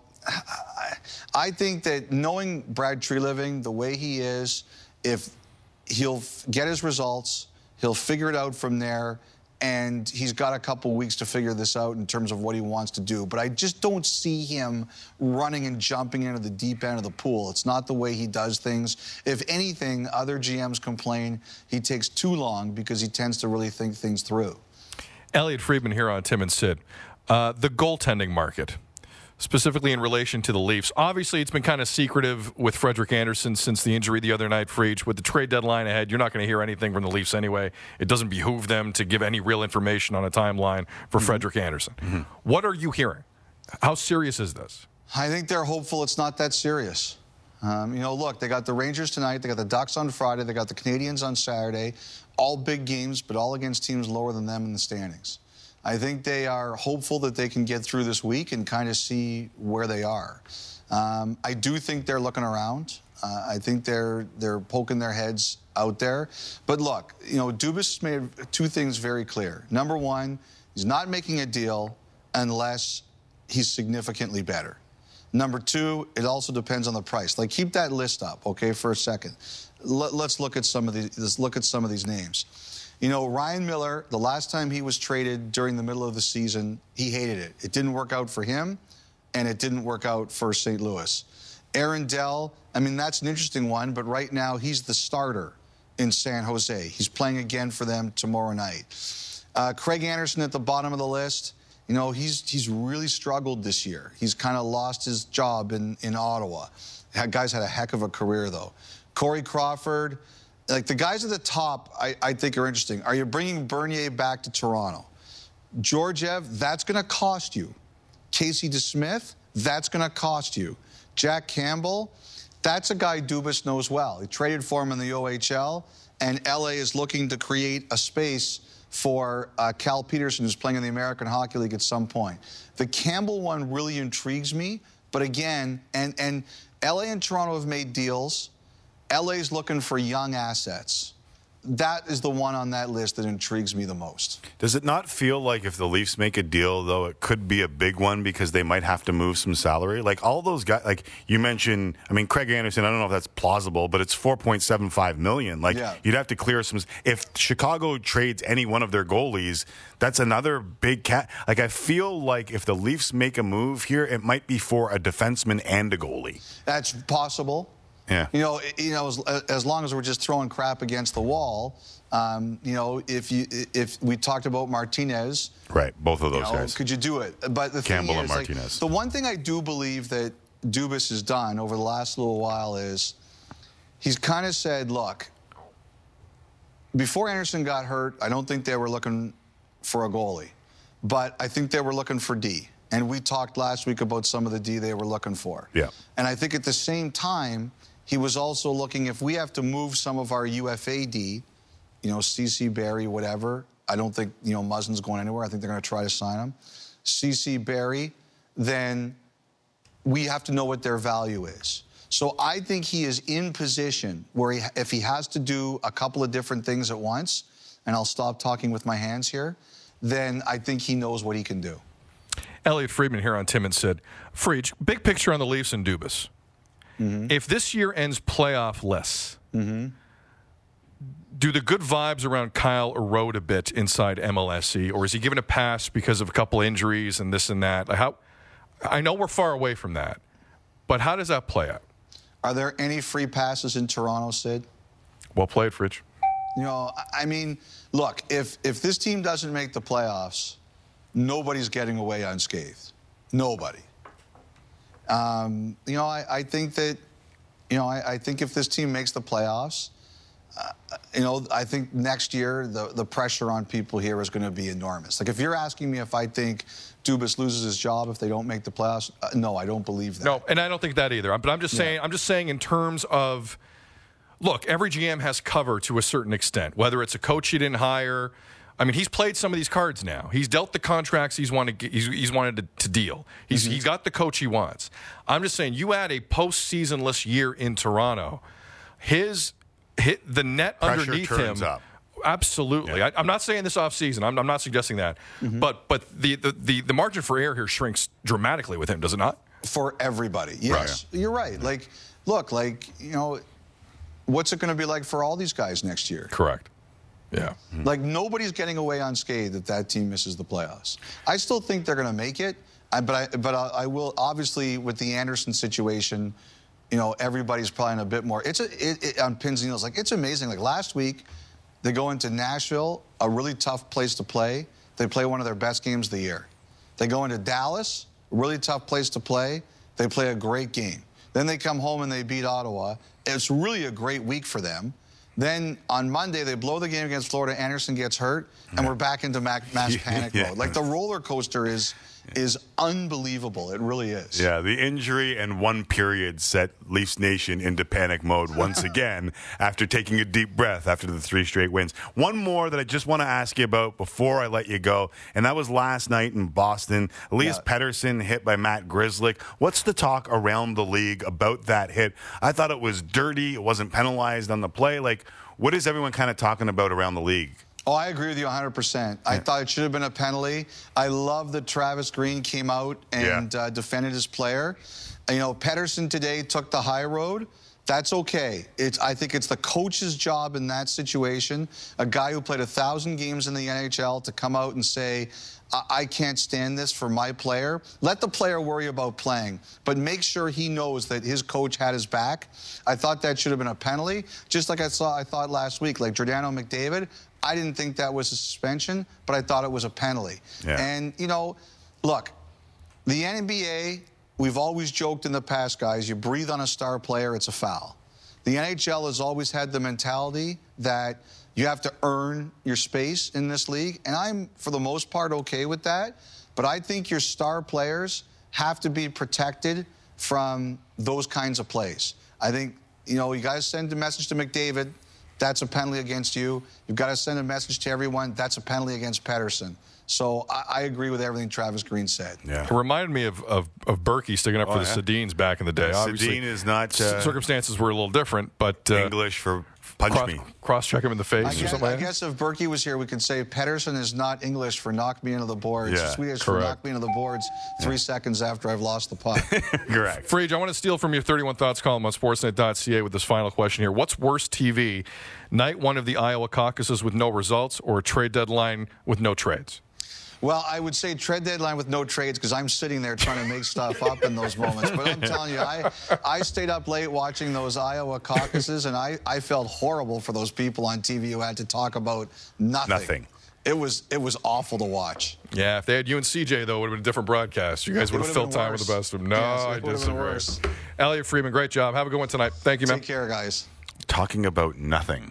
I, I think that knowing Brad Treliving the way he is, if he'll get his results, he'll figure it out from there, and he's got a couple weeks to figure this out in terms of what he wants to do. But I just don't see him running and jumping into the deep end of the pool. It's not the way he does things. If anything, other G Ms complain he takes too long because he tends to really think things through. Elliot Friedman here on Tim and Sid. Uh, the goaltending market, specifically in relation to the Leafs. Obviously, it's been kind of secretive with Frederik Andersen since the injury the other night for each. With the trade deadline ahead, you're not going to hear anything from the Leafs anyway. It doesn't behoove them to give any real information on a timeline for mm-hmm. Frederik Andersen. Mm-hmm. What are you hearing? How serious is this? I think they're hopeful it's not that serious. Um, you know, look, they got the Rangers tonight. They got the Ducks on Friday. They got the Canadiens on Saturday. All big games, but all against teams lower than them in the standings. I think they are hopeful that they can get through this week and kind of see where they are. Um, I do think they're looking around. Uh, I think they're they're poking their heads out there. But look, you know, Dubas made two things very clear. Number one, he's not making a deal unless he's significantly better. Number two, it also depends on the price. Like, keep that list up, okay, for a second. Let, let's look at some of these. Let's look at some of these names. You know, Ryan Miller, the last time he was traded during the middle of the season, he hated it. It didn't work out for him, and it didn't work out for Saint Louis. Aaron Dell, I mean, that's an interesting one, but right now he's the starter in San Jose. He's playing again for them tomorrow night. Uh, Craig Anderson at the bottom of the list. You know, he's he's really struggled this year. He's kind of lost his job in, in Ottawa. That guy's had a heck of a career, though. Corey Crawford, like the guys at the top, I, I think are interesting. Are you bringing Bernier back to Toronto? Georgiev, that's going to cost you. Casey DeSmith, that's going to cost you. Jack Campbell, that's a guy Dubas knows well. He traded for him in the O H L, and L A is looking to create a space for uh, Cal Peterson, who's playing in the American Hockey League at some point. The Campbell one really intrigues me, but again, and, and L A and Toronto have made deals. L A's looking for young assets. That is the one on that list that intrigues me the most. Does it not feel like if the Leafs make a deal, though, it could be a big one because they might have to move some salary? Like all those guys, like you mentioned, I mean, Craig Anderson, I don't know if that's plausible, but it's four point seven five million dollars. Like yeah. you'd have to clear some. If Chicago trades any one of their goalies, that's another big cat. Like I feel like if the Leafs make a move here, it might be for a defenseman and a goalie. That's possible. Yeah. You know, you know, as, as long as we're just throwing crap against the wall, um, you know, if you if we talked about Martinez, right, both of those you know, guys, could you do it? But the Campbell thing and is, Martinez. Like, the one thing I do believe that Dubas has done over the last little while is he's kind of said, look, before Anderson got hurt, I don't think they were looking for a goalie, but I think they were looking for D. And we talked last week about some of the D they were looking for. Yeah. And I think at the same time, he was also looking, if we have to move some of our U F A D, you know, C C Barry, whatever. I don't think, you know, Muzzin's going anywhere. I think they're going to try to sign him. C C Barry, then we have to know what their value is. So I think he is in position where he, if he has to do a couple of different things at once, and I'll stop talking with my hands here, then I think he knows what he can do. Elliot Friedman here on Tim and Sid. Friedge, big picture on the Leafs and Dubas. Mm-hmm. If this year ends playoff-less, mm-hmm. do the good vibes around Kyle erode a bit inside M L S C, or is he given a pass because of a couple injuries and this and that? Like how, I know we're far away from that, but how does that play out? Are there any free passes in Toronto, Sid? Well played, Friedge. You know, I mean, look, if if this team doesn't make the playoffs, nobody's getting away unscathed. Nobody. Um, you know, I, I think that, you know, I, I think if this team makes the playoffs, uh, you know, I think next year the, the pressure on people here is going to be enormous. Like, if you're asking me if I think Dubas loses his job if they don't make the playoffs, uh, no, I don't believe that. No, and I don't think that either. But I'm just saying, yeah. I'm just saying in terms of, look, every G M has cover to a certain extent, whether it's a coach you didn't hire. I mean, he's played some of these cards now. He's dealt the contracts he's wanted. He's, he's wanted to, to deal. He's mm-hmm. he's got the coach he wants. I'm just saying, you add a postseason-less year in Toronto, his hit the net Pressure underneath turns him. Up. Absolutely. Yeah. I, I'm not saying this offseason. I'm, I'm not suggesting that. Mm-hmm. But but the, the, the, the margin for error here shrinks dramatically with him, does it not? For everybody, yes. Right. You're right. Like, look, like, you know, what's it going to be like for all these guys next year? Correct. Yeah. Mm-hmm. Like, nobody's getting away unscathed if that team misses the playoffs. I still think they're going to make it, I, but I but I, I will, obviously, with the Anderson situation, you know, everybody's probably in a bit more. It's a, it, it, on pins and needles. Like, it's amazing. Like, last week, they go into Nashville, a really tough place to play. They play one of their best games of the year. They go into Dallas, a really tough place to play. They play a great game. Then they come home and they beat Ottawa. It's really a great week for them. Then on Monday, they blow the game against Florida. Anderson gets hurt, and we're back into mass panic yeah. mode. Like, the roller coaster is is unbelievable. It really is. Yeah, the injury and one period set Leafs Nation into panic mode once again after taking a deep breath after the three straight wins. One more that I just want to ask you about before I let you go, and that was last night in Boston. Elias yeah. Pettersson hit by Matt Grzelcyk. What's the talk around the league about that hit? I thought it was dirty. It wasn't penalized on the play. Like, what is everyone kind of talking about around the league? Oh, I agree with you one hundred percent. I yeah. thought it should have been a penalty. I love that Travis Green came out and yeah. uh, defended his player. You know, Pettersson today took the high road. That's okay. It's, I think it's the coach's job in that situation, a guy who played a thousand games in the N H L, to come out and say, I, I can't stand this for my player. Let the player worry about playing, but make sure he knows that his coach had his back. I thought that should have been a penalty, just like I saw. I thought last week, like Giordano McDavid, I didn't think that was a suspension, but I thought it was a penalty. Yeah. And, you know, look, the N B A we've always joked in the past, guys, you breathe on a star player, it's a foul. The N H L has always had the mentality that you have to earn your space in this league, and I'm, for the most part, okay with that. But I think your star players have to be protected from those kinds of plays. I think, you know, you got to send a message to McDavid. That's a penalty against you. You've got to send a message to everyone. That's a penalty against Pettersson. So I, I agree with everything Travis Green said. Yeah. It reminded me of, of, of Berkey sticking up Oh, for the yeah? Sedins back in the day. Yeah, Obviously, Sedin is not, uh, circumstances were a little different, but uh, English for punch cross, me. cross-check him in the face I or guess, something I like that. guess if Berkey was here, we could say Pettersson is not English for knock me into the boards. Yeah, It's Swedish for correct. knock me into the boards three seconds after I've lost the puck. Correct. Frege, I want to steal from your thirty-one Thoughts column on Sportsnet dot C A with this final question here. What's worse T V, night one of the Iowa caucuses with no results or a trade deadline with no trades? Well, I would say trade deadline with no trades because I'm sitting there trying to make stuff up in those moments. But I'm telling you, I, I stayed up late watching those Iowa caucuses, and I, I felt horrible for those people on T V who had to talk about nothing. Nothing. It was it was awful to watch. Yeah, if they had you and C J, though, it would have been a different broadcast. You guys It would have would've filled been time with the worse. best of them. No, Yes, it I would've been disagree. worse. Elliot Friedman, great job. Have a good one tonight. Thank you, man. Take care, guys. Talking about nothing.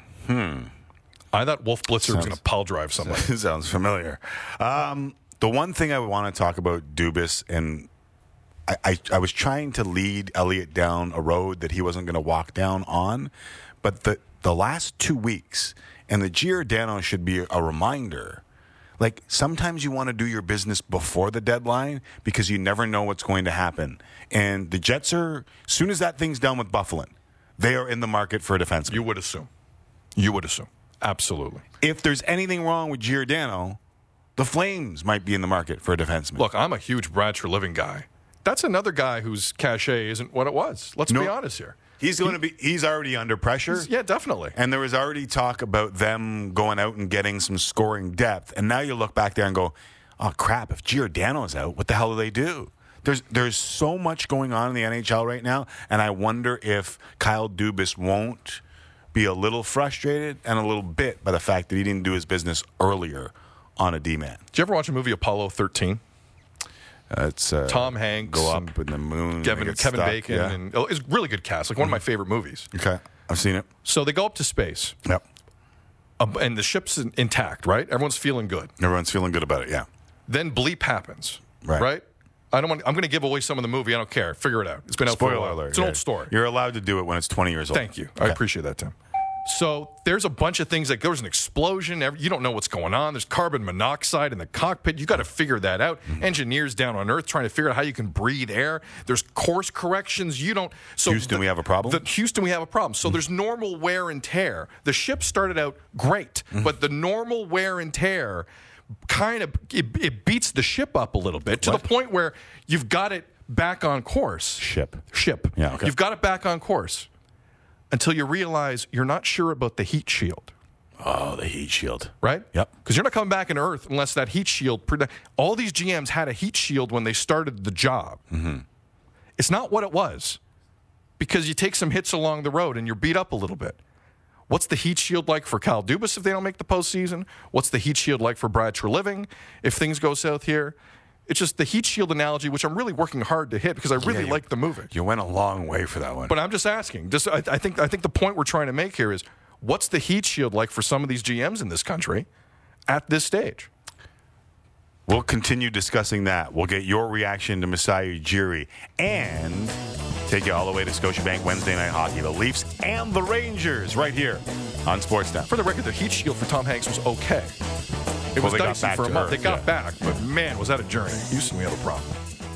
I thought Wolf Blitzer was going to pile drive somebody. Sounds familiar. Um, the one thing I want to talk about Dubas, and I, I, I was trying to lead Elliot down a road that he wasn't going to walk down on, but the the last two weeks, and the Giordano should be a reminder. Like, sometimes you want to do your business before the deadline because you never know what's going to happen. And the Jets are, as soon as that thing's done with Buffalo, they are in the market for a defenseman. You would assume. You would assume. Absolutely. If there's anything wrong with Giordano, the Flames might be in the market for a defenseman. Look, I'm a huge Brad Treliving guy. That's another guy whose cachet isn't what it was. Let's No. be honest here. He's going to be. He's already under pressure. Yeah, definitely. And there was already talk about them going out and getting some scoring depth. And now you look back there and go, oh, crap, if Giordano's out, what the hell do they do? There's there's so much going on in the N H L right now, and I wonder if Kyle Dubas won't be a little frustrated and a little bit by the fact that he didn't do his business earlier on a D-man. Did you ever watch a movie Apollo thirteen? Uh, it's uh, Tom Hanks, go and up in the moon, and Kevin get Kevin stuck, Bacon, yeah. and oh, it's a really good cast. Like one of my favorite movies. Okay, I've seen it. So they go up to space, Yep, um, and the ship's in- intact, right? Everyone's feeling good. everyone's feeling good about it. Yeah, Then bleep happens, Right. right? I don't want. I'm going to give away some of the movie. I don't care. Figure it out. It's been out for a spoiler while. alert. It's an yeah. old story. You're allowed to do it when it's twenty years old. Thank you. I Okay. appreciate that, Tim. So there's a bunch of things. Like there's an explosion. Every- You don't know what's going on. There's carbon monoxide in the cockpit. You got to figure that out. Mm-hmm. Engineers down on Earth trying to figure out how you can breathe air. There's course corrections. You don't. So Houston, the- we have a problem? The, Houston, we have a problem. So there's normal wear and tear. The ship started out great, Mm-hmm. but the normal wear and tear kind of it, it beats the ship up a little bit to What? the point where you've got it back on course. Ship. Ship. Yeah, okay. You've got it back on course until you realize you're not sure about the heat shield, Oh, the heat shield. right? Yep. Because you're not coming back in Earth unless that heat shield. Prote- All these G Ms had a heat shield when they started the job. Mm-hmm. It's not what it was because you take some hits along the road and you're beat up a little bit. What's the heat shield like for Kyle Dubas if they don't make the postseason? What's the heat shield like for Brad Treliving if things go south here? It's just the heat shield analogy, which I'm really working hard to hit because I really you- like the movie. You went a long way for that one. But I'm just asking. Just I, I think I think the point we're trying to make here is what's the heat shield like for some of these G Ms in this country at this stage? We'll continue discussing that. We'll get your reaction to Masai Ujiri and take you all the way to Scotiabank Wednesday Night Hockey. The Leafs and the Rangers right here on Sportsnet. For the record, the heat shield for Tom Hanks was okay. It Well, was they got dicey back for a to month. Earth, They got yeah. back, but man, was that a journey. Houston, we have a problem.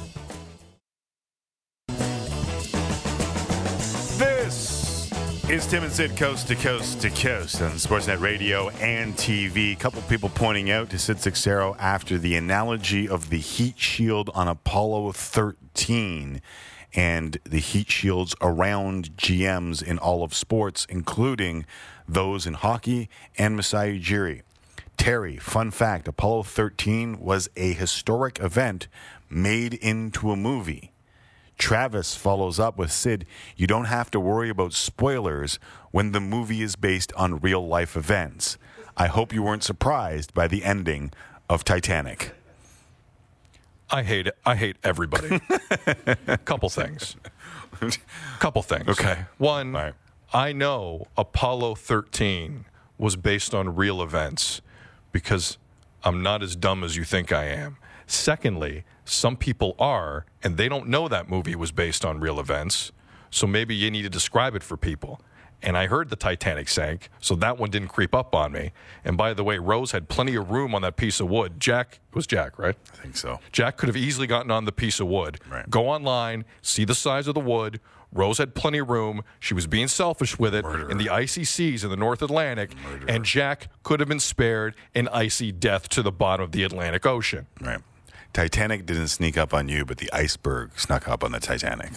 This is Tim and Sid coast to coast to coast on Sportsnet Radio and T V. A couple people pointing out to Sid Sixero after the analogy of the heat shield on Apollo thirteen and the heat shields around G Ms in all of sports, including those in hockey and Masai Ujiri. Terry, fun fact, Apollo thirteen was a historic event made into a movie. Travis follows up with Sid, you don't have to worry about spoilers when the movie is based on real-life events. I hope you weren't surprised by the ending of Titanic. I hate it. I hate everybody. Couple things. Couple things. Okay. One, Right. I know Apollo thirteen was based on real events because I'm not as dumb as you think I am. Secondly, some people are, and they don't know that movie was based on real events, so maybe you need to describe it for people. And I heard the Titanic sank, so that one didn't creep up on me. And by the way, Rose had plenty of room on that piece of wood. Jack, it was Jack, right? I think so. Jack could have easily gotten on the piece of wood. Right. Go online, see the size of the wood. Rose had plenty of room. She was being selfish with it Murderer. in the icy seas in the North Atlantic. Murderer. And Jack could have been spared an icy death to the bottom of the Atlantic Ocean. Right. Titanic didn't sneak up on you, but the iceberg snuck up on the Titanic.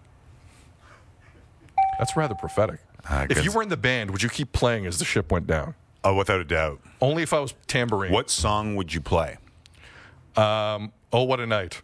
That's rather prophetic. Uh, if you Gonz- were in the band, would you keep playing as the ship went down? Oh, without a doubt. Only if I was tambourine. What song would you play? Um, oh, what a night.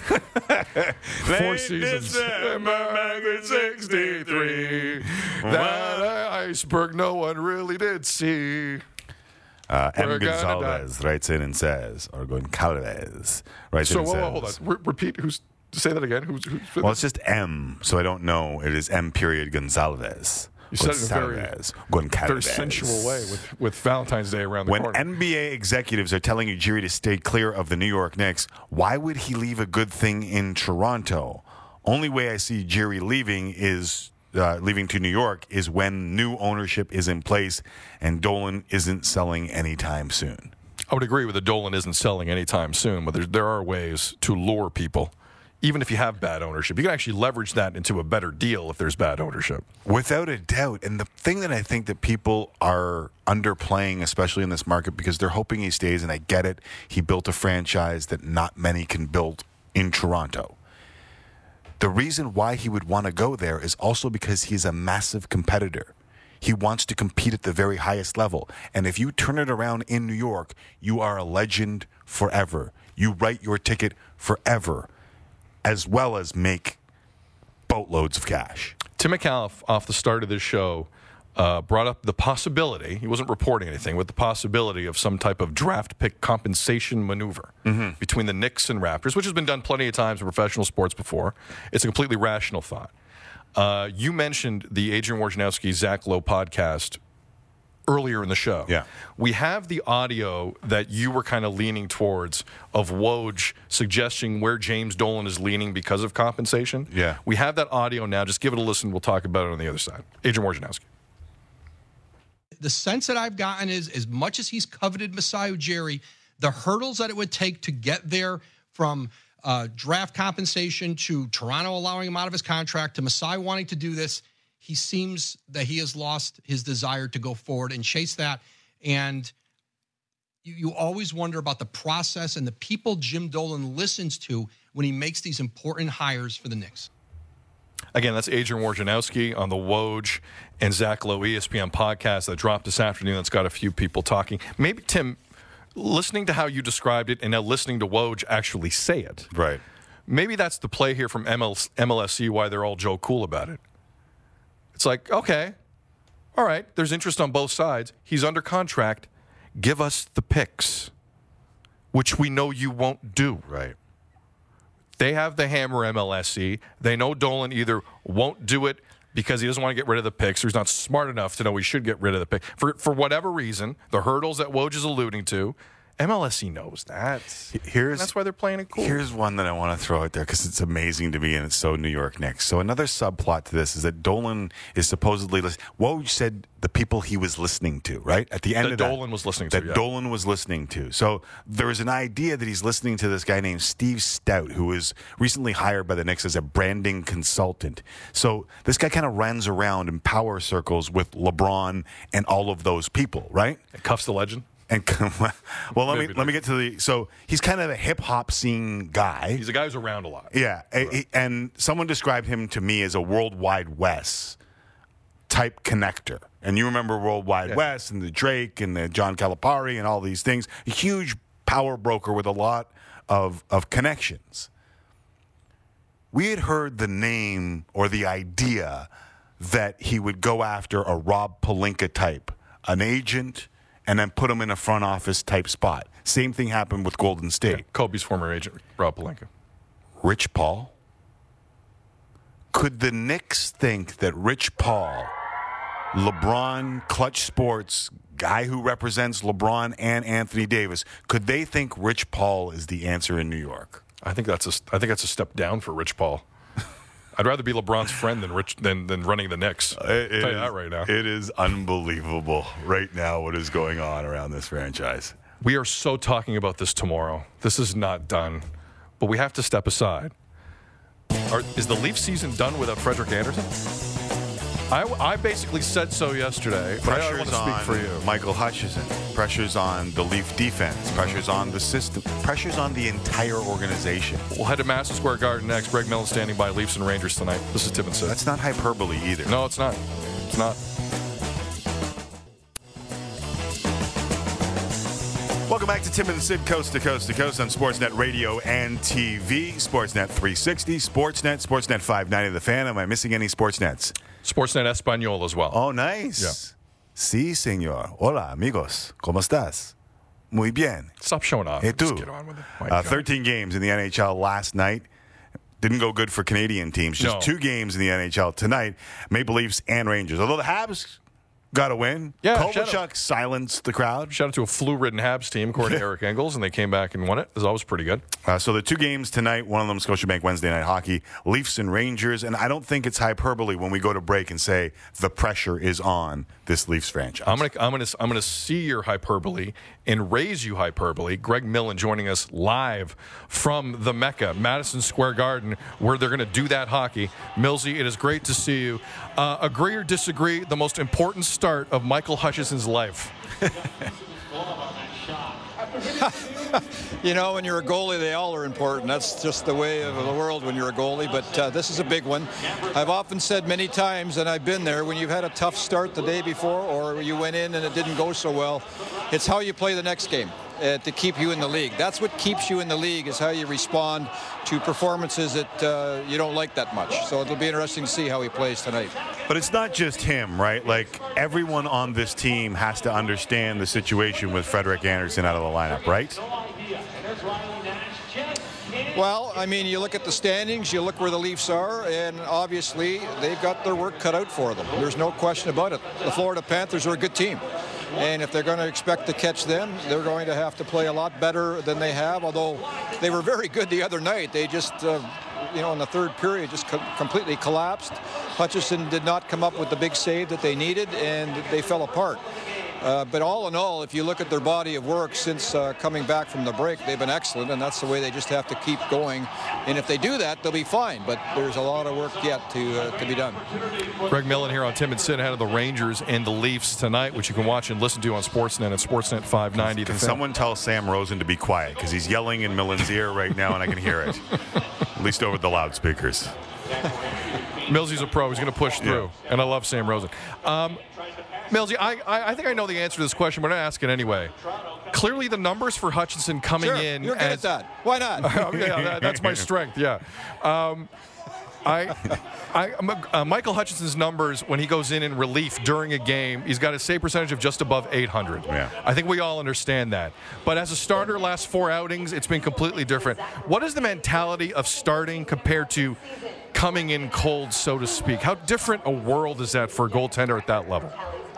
Four seasons. December nineteen sixty-three. That iceberg no one really did see. Uh, M. We're gonna Gonzalez writes in and says, or Gonzalez writes So, in and whoa, says. whoa, hold on. Re- repeat. Who's say that again? Who's? who's Well, it's just M, so I don't know. It is M. Period Gonzalez. You said it in a very- Gonzalez. very Gonzalez. sensual way with, with Valentine's Day around the When corner. N B A executives are telling Ujiri to stay clear of the New York Knicks, why would he leave a good thing in Toronto? Only way I see Ujiri leaving is uh, leaving to New York is when new ownership is in place and Dolan isn't selling anytime soon. I would agree with the Dolan isn't selling anytime soon, but there, there are ways to lure people. Even if you have bad ownership, you can actually leverage that into a better deal if there's bad ownership. Without a doubt. And the thing that I think that people are underplaying, especially in this market, because they're hoping he stays, and I get it, he built a franchise that not many can build in Toronto. The reason why he would want to go there is also because he's a massive competitor. He wants to compete at the very highest level. And if you turn it around in New York, you are a legend forever. You write your ticket forever, as well as make boatloads of cash. Tim McAuliffe, off the start of this show, uh, brought up the possibility, he wasn't reporting anything, but the possibility of some type of draft pick compensation maneuver mm-hmm. between the Knicks and Raptors, which has been done plenty of times in professional sports before. It's a completely rational thought. Uh, you mentioned the Adrian Wojnarowski, Zach Lowe podcast earlier in the show. Yeah. We have the audio that you were kind of leaning towards of Woj suggesting where James Dolan is leaning because of compensation. Yeah. We have that audio now. Just give it a listen. We'll talk about it on the other side. Adrian Wojnarowski. The sense that I've gotten is, as much as he's coveted Masai Ujiri, the hurdles that it would take to get there from uh, draft compensation to Toronto allowing him out of his contract to Masai wanting to do this, he seems that he has lost his desire to go forward and chase that. And you, you always wonder about the process and the people Jim Dolan listens to when he makes these important hires for the Knicks. Again, that's Adrian Wojnarowski on the Woj and Zach Lowe E S P N podcast that dropped this afternoon. That's got a few people talking. Maybe, Tim, listening to how you described it and now listening to Woj actually say it. Right. Maybe that's the play here from M L S C, why they're all Joe Cool about it. It's like, okay, all right, there's interest on both sides. He's under contract. Give us the picks, which we know you won't do. Right. They have the hammer M L S C. They know Dolan either won't do it because he doesn't want to get rid of the picks or he's not smart enough to know he should get rid of the pick. For for whatever reason, the hurdles that Woj is alluding to, M L S C knows that. Here's, And that's why they're playing it cool. Here's one that I want to throw out there because it's amazing to me and it's so New York Knicks. So another subplot to this is that Dolan is supposedly listening. Woj said the people he was listening to, right? At the end That of that. Dolan was listening to, That yeah. Dolan was listening to. So there's an idea that he's listening to this guy named Steve Stout, who was recently hired by the Knicks as a branding consultant. So this guy kind of runs around in power circles with LeBron and all of those people, right? Cuffs the legend. And well, let me Maybe let me get to the. So he's kind of a hip hop scene guy. He's a guy who's around a lot. Yeah, a- and someone described him to me as a World Wide Wes type connector. And you remember World Wide Yeah. Wes and the Drake and the John Calipari and all these things. A huge power broker with a lot of of connections. We had heard the name or the idea that he would go after a Rob Pelinka type, an agent, and then put him in a front office type spot. Same thing happened with Golden State. Yeah, Kobe's former agent, Rob Pelinka. Rich Paul? Could the Knicks think that Rich Paul, LeBron, Clutch Sports, guy who represents LeBron and Anthony Davis, could they think Rich Paul is the answer in New York? I think that's a, I think that's a step down for Rich Paul. I'd rather be LeBron's friend than Rich than, than running the Knicks. I'll It, tell it you is, that right now. It is unbelievable right now what is going on around this franchise. We are so talking about this tomorrow. This is not done, but we have to step aside. Are, is the Leaf season done without Frederik Andersen? I, I basically said so yesterday, but I want Pressure's to speak on for you. Michael Hutchison. Pressure's on the Leaf defense. Pressure's on the system. Pressure's on the entire organization. We'll head to Madison Square Garden next. Greg Millen standing by Leafs and Rangers tonight. This is Tim and Sid. That's not hyperbole either. No, it's not. It's not. Welcome back to Tim and Sid, coast to coast to coast on Sportsnet Radio and T V, Sportsnet three sixty, Sportsnet, Sportsnet five ninety, The Fan. Am I missing any Sportsnets? Sportsnet Espanol as well. Oh, nice. Yeah. Sí, señor. Hola, amigos. ¿Cómo estás? Muy bien. Stop showing off. Hey, Just tú. get on with it. My Uh, God. thirteen games in the N H L last night. Didn't go good for Canadian teams. Just No. two games in the N H L tonight. Maple Leafs and Rangers. Although the Habs got a win. Yeah, shout Kovalchuk silenced the crowd. Shout out to a flu-ridden Habs team, according to Eric Engels, and they came back and won it. It was always pretty good. Uh, so the two games tonight, one of them Scotiabank Wednesday Night Hockey, Leafs and Rangers. And I don't think it's hyperbole when we go to break and say the pressure is on this Leafs franchise. I'm gonna, I'm gonna, I'm gonna see your hyperbole and raise you hyperbole. Greg Millen joining us live from the Mecca, Madison Square Garden, where they're gonna do that hockey. Millsy, it is great to see you. Uh, agree or disagree? The most important start of Michael Hutchison's life. You know, when you're a goalie, they all are important. That's just the way of the world when you're a goalie. But uh, this is a big one. I've often said many times, and I've been there, when you've had a tough start the day before or you went in and it didn't go so well, it's how you play the next game uh, to keep you in the league. That's what keeps you in the league, is how you respond to performances that uh, you don't like that much. So it'll be interesting to see how he plays tonight. But it's not just him, right? Like, everyone on this team has to understand the situation with Frederik Andersen out of the lineup, right? Well, I mean, you look at the standings, you look where the Leafs are, and obviously they've got their work cut out for them. There's no question about it. The Florida Panthers are a good team. And if they're going to expect to catch them, they're going to have to play a lot better than they have, although they were very good the other night. They just, uh, you know, in the third period just co- completely collapsed. Hutchison did not come up with the big save that they needed, and they fell apart. Uh, but all in all, if you look at their body of work since uh, coming back from the break, they've been excellent, and that's the way they just have to keep going. And if they do that, they'll be fine. But there's a lot of work yet to uh, to be done. Greg Millen here on Tim and Sid ahead of the Rangers and the Leafs tonight, which you can watch and listen to on Sportsnet at Sportsnet five ninety. Can someone tell Sam Rosen to be quiet? Because he's yelling in Millen's ear right now, and I can hear it. At least over the loudspeakers. Millsy's a pro. He's going to push through. Yeah. And I love Sam Rosen. Um, Millsy, I, I, I think I know the answer to this question, but I'm going to ask it anyway. Clearly, the numbers for Hutchinson coming sure, in. You're good as, at that. Why not? yeah, that, that's my strength, yeah. Um, I, I, uh, Michael Hutchinson's numbers when he goes in in relief during a game, he's got a save percentage of just above eight hundred. Yeah. I think we all understand that. But as a starter, last four outings, it's been completely different. What is the mentality of starting compared to coming in cold, so to speak? How different a world is that for a goaltender at that level?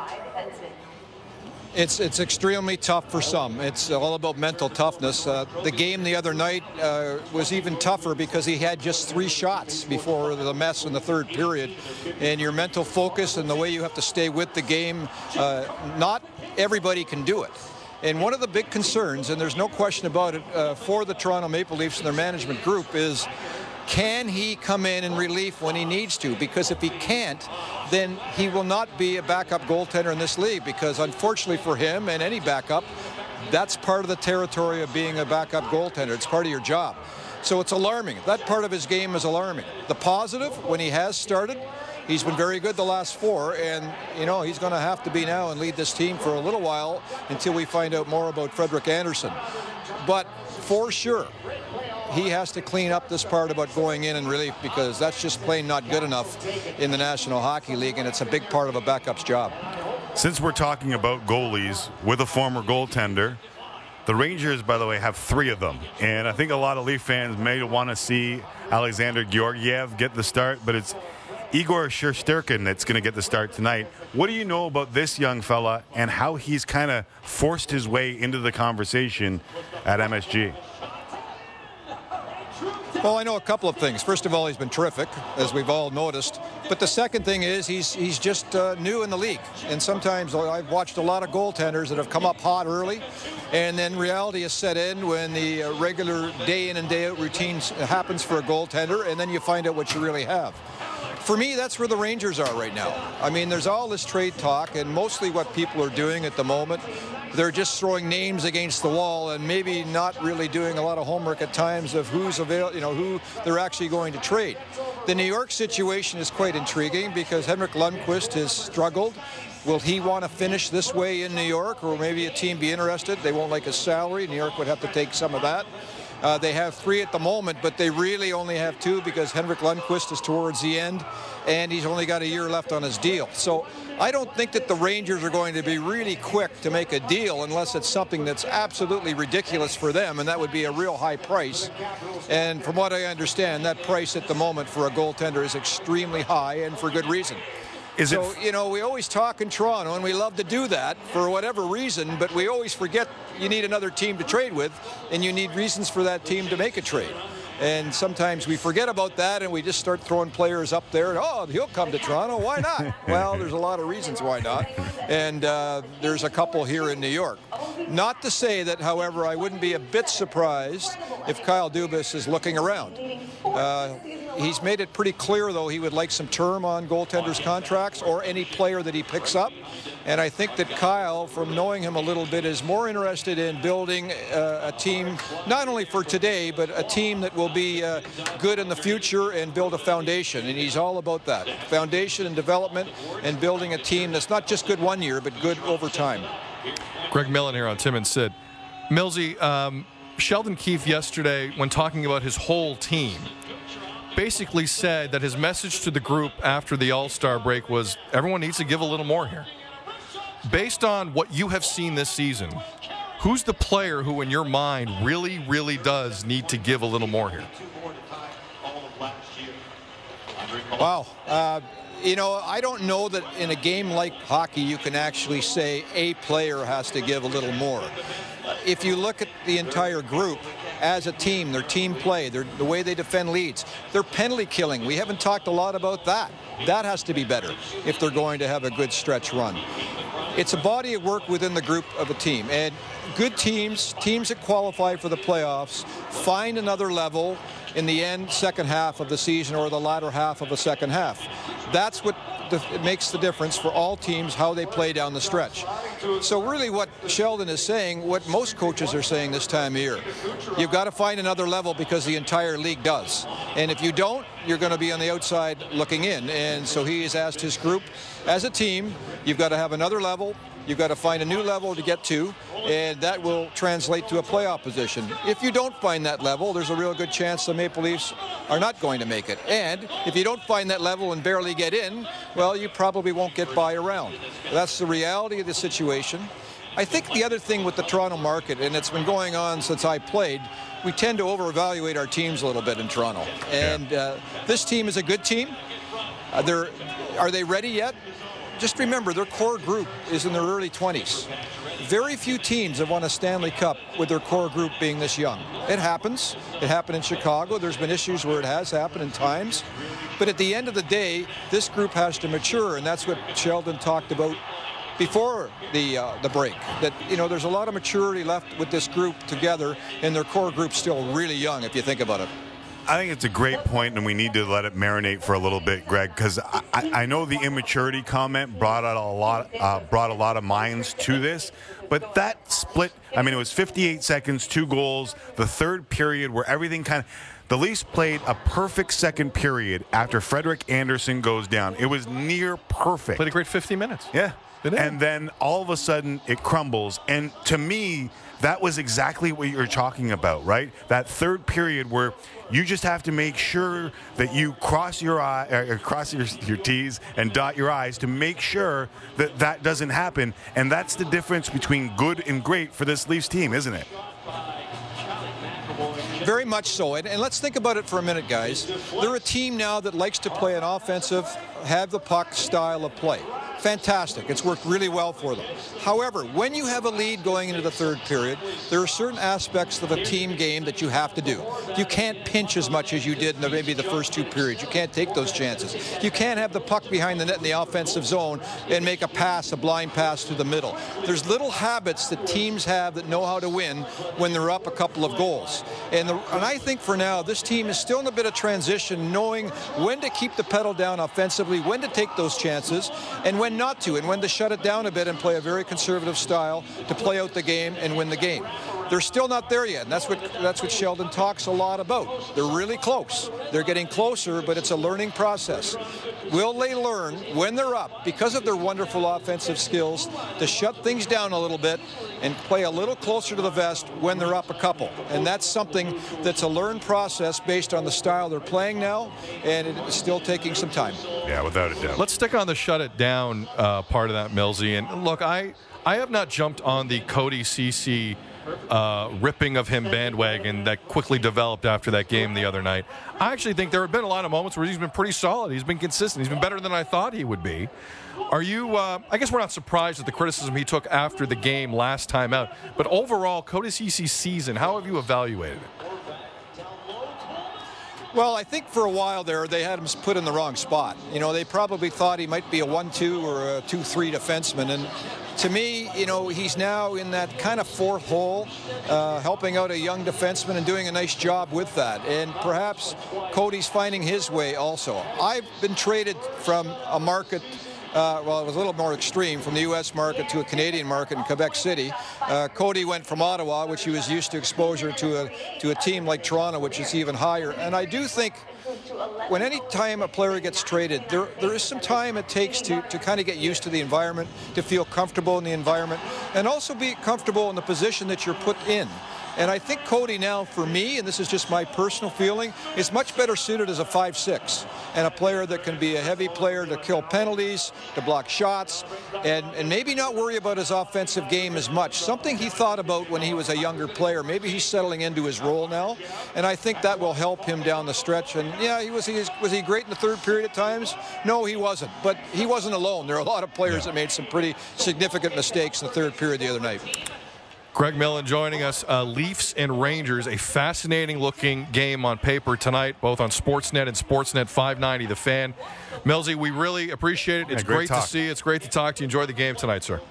It's it's extremely tough for some. It's all about mental toughness. Uh, the game the other night uh, was even tougher because he had just three shots before the mess in the third period. And your mental focus and the way you have to stay with the game, uh, not everybody can do it. And one of the big concerns, and there's no question about it, uh, for the Toronto Maple Leafs and their management group is, can he come in in relief when he needs to? Because if he can't, then he will not be a backup goaltender in this league, because unfortunately for him and any backup, that's part of the territory of being a backup goaltender. It's part of your job. So it's alarming. That part of his game is alarming. The positive, when he has started, he's been very good the last four, and, you know, he's going to have to be now and lead this team for a little while until we find out more about Frederik Andersen. But for sure, he has to clean up this part about going in in relief, because that's just plain not good enough in the National Hockey League, and it's a big part of a backup's job. Since we're talking about goalies with a former goaltender, The Rangers, by the way, have three of them. And I think a lot of Leaf fans may want to see Alexander Georgiev get the start, but it's Igor Shesterkin that's going to get the start tonight. What do you know about this young fella and how he's kind of forced his way into the conversation at M S G? Well, I know a couple of things. First of all, he's been terrific, as we've all noticed. But the second thing is he's he's just uh, new in the league. And sometimes I've watched a lot of goaltenders that have come up hot early, and then reality is set in when the uh, regular day in and day out routine happens for a goaltender, and then you find out what you really have. For me, that's where the Rangers are right now. I mean, there's all this trade talk, and mostly what people are doing at the moment, they're just throwing names against the wall and maybe not really doing a lot of homework at times of who's avail, you know, who they're actually going to trade. The New York situation is quite intriguing because Henrik Lundqvist has struggled. Will he want to finish this way in New York, or maybe a team be interested? They won't like his salary. New York would have to take some of that. Uh, they have three at the moment, but they really only have two because Henrik Lundqvist is towards the end, and he's only got a year left on his deal. So I don't think that the Rangers are going to be really quick to make a deal unless it's something that's absolutely ridiculous for them, and that would be a real high price. And from what I understand, that price at the moment for a goaltender is extremely high, and for good reason. Is so, it... you know, we always talk in Toronto, and we love to do that for whatever reason, but we always forget you need another team to trade with, and you need reasons for that team to make a trade. And sometimes we forget about that, and we just start throwing players up there, and, oh, he'll come to Toronto. Why not? Well, there's a lot of reasons why not. And uh, there's a couple here in New York. Not to say that, however, I wouldn't be a bit surprised if Kyle Dubas is looking around. Uh, he's made it pretty clear, though, he would like some term on goaltenders' contracts or any player that he picks up. And I think that Kyle, from knowing him a little bit, is more interested in building uh, a team, not only for today, but a team that will be uh, good in the future and build a foundation. And he's all about that. Foundation and development and building a team that's not just good one year, but good over time. Greg Millen here on Tim and Sid. Millsy, um, Sheldon Keefe yesterday, when talking about his whole team, basically said that his message to the group after the All-Star break was everyone needs to give a little more here. Based on what you have seen this season, who's the player who, in your mind, really, really does need to give a little more here? Wow. Uh, you know, I don't know that in a game like hockey you can actually say a player has to give a little more. If you look at the entire group as a team, their team play, their, the way they defend leads, their penalty killing, we haven't talked a lot about that. That has to be better if they're going to have a good stretch run. It's a body of work within the group of a team. And good teams, teams that qualify for the playoffs, find another level in the end, second half of the season or the latter half of the second half. That's what the, it makes the difference for all teams, how they play down the stretch. So really what Sheldon is saying, what most coaches are saying this time of year, you've got to find another level because the entire league does. And if you don't, you're going to be on the outside looking in. And so he has asked his group, as a team, you've got to have another level. You've got to find a new level to get to, and that will translate to a playoff position. If you don't find that level, there's a real good chance the Maple Leafs are not going to make it. And if you don't find that level and barely get in, well, you probably won't get by around. That's the reality of the situation. I think the other thing with the Toronto market, and it's been going on since I played, we tend to over-evaluate our teams a little bit in Toronto. And uh, this team is a good team. Uh, they're, are they ready yet? Just remember, their core group is in their early twenties. Very few teams have won a Stanley Cup with their core group being this young. It happens. It happened in Chicago. There's been issues where it has happened in times. But at the end of the day, this group has to mature, and that's what Sheldon talked about before the uh, the break. That, you know, there's a lot of maturity left with this group together, and their core group's still really young if you think about it. I think it's a great point, and we need to let it marinate for a little bit, Greg, because I, I know the immaturity comment brought out a lot, uh, brought a lot of minds to this. But that split, I mean, it was fifty-eight seconds, two goals, the third period where everything kind of, the Leafs played a perfect second period after Frederik Andersen goes down. It was near perfect. Played a great fifty minutes. Yeah. and then all of a sudden it crumbles. And to me, that was exactly what you're talking about, right? That third period where you just have to make sure that you cross your eye, or cross your, your T's and dot your I's to make sure that that doesn't happen. And that's the difference between good and great for this Leafs team, isn't it? Very much so. And, and let's think about it for a minute, guys. They're a team now that likes to play an offensive, have the puck style of play. Fantastic. It's worked really well for them. However, when you have a lead going into the third period, there are certain aspects of a team game that you have to do. You can't pinch as much as you did in the, maybe the first two periods. You can't take those chances. You can't have the puck behind the net in the offensive zone and make a pass, a blind pass to the middle. There's little habits that teams have that know how to win when they're up a couple of goals. And, the, and I think for now, this team is still in a bit of transition, knowing when to keep the pedal down offensively, when to take those chances, and when not to, and when to shut it down a bit and play a very conservative style to play out the game and win the game. They're still not there yet, and that's what that's what Sheldon talks a lot about. They're really close. They're getting closer, but it's a learning process. Will they learn when they're up, because of their wonderful offensive skills, to shut things down a little bit and play a little closer to the vest when they're up a couple? And that's something that's a learned process based on the style they're playing now, and it's still taking some time. Yeah, without a doubt. Let's stick on the shut it down uh, part of that, Millsy. And look, I, I have not jumped on the Cody Ceci uh, ripping of him bandwagon that quickly developed after that game the other night. I actually think there have been a lot of moments where he's been pretty solid. He's been consistent. He's been better than I thought he would be. Are you, uh, I guess we're not surprised at the criticism he took after the game last time out, but overall, Cody Ceci's season, how have you evaluated it? Well, I think for a while there, they had him put in the wrong spot. You know, they probably thought he might be a one two or a two three defenseman. And to me, you know, he's now in that kind of fourth hole, uh, helping out a young defenseman and doing a nice job with that. And perhaps Cody's finding his way also. I've been traded from a market Uh, well, it was a little more extreme, from the U S market to a Canadian market in Quebec City. Uh, Cody went from Ottawa, which he was used to exposure, to a to a team like Toronto, which is even higher. And I do think when any time a player gets traded, there there is some time it takes to, to kind of get used to the environment, to feel comfortable in the environment, and also be comfortable in the position that you're put in. And I think Cody now, for me, and this is just my personal feeling, is much better suited as a five six and a player that can be a heavy player to kill penalties, to block shots, and, and maybe not worry about his offensive game as much. Something he thought about when he was a younger player. Maybe he's settling into his role now, and I think that will help him down the stretch. And yeah, he was he was he great in the third period at times? No, he wasn't. But he wasn't alone. There are a lot of players yeah. that made some pretty significant mistakes in the third period the other night. Greg Millen joining us. Uh, Leafs and Rangers, a fascinating-looking game on paper tonight, both on Sportsnet and Sportsnet five ninety, The Fan. Millsy, we really appreciate it. It's yeah, great, great to see you. It's great to talk to you. Enjoy the game tonight, sir.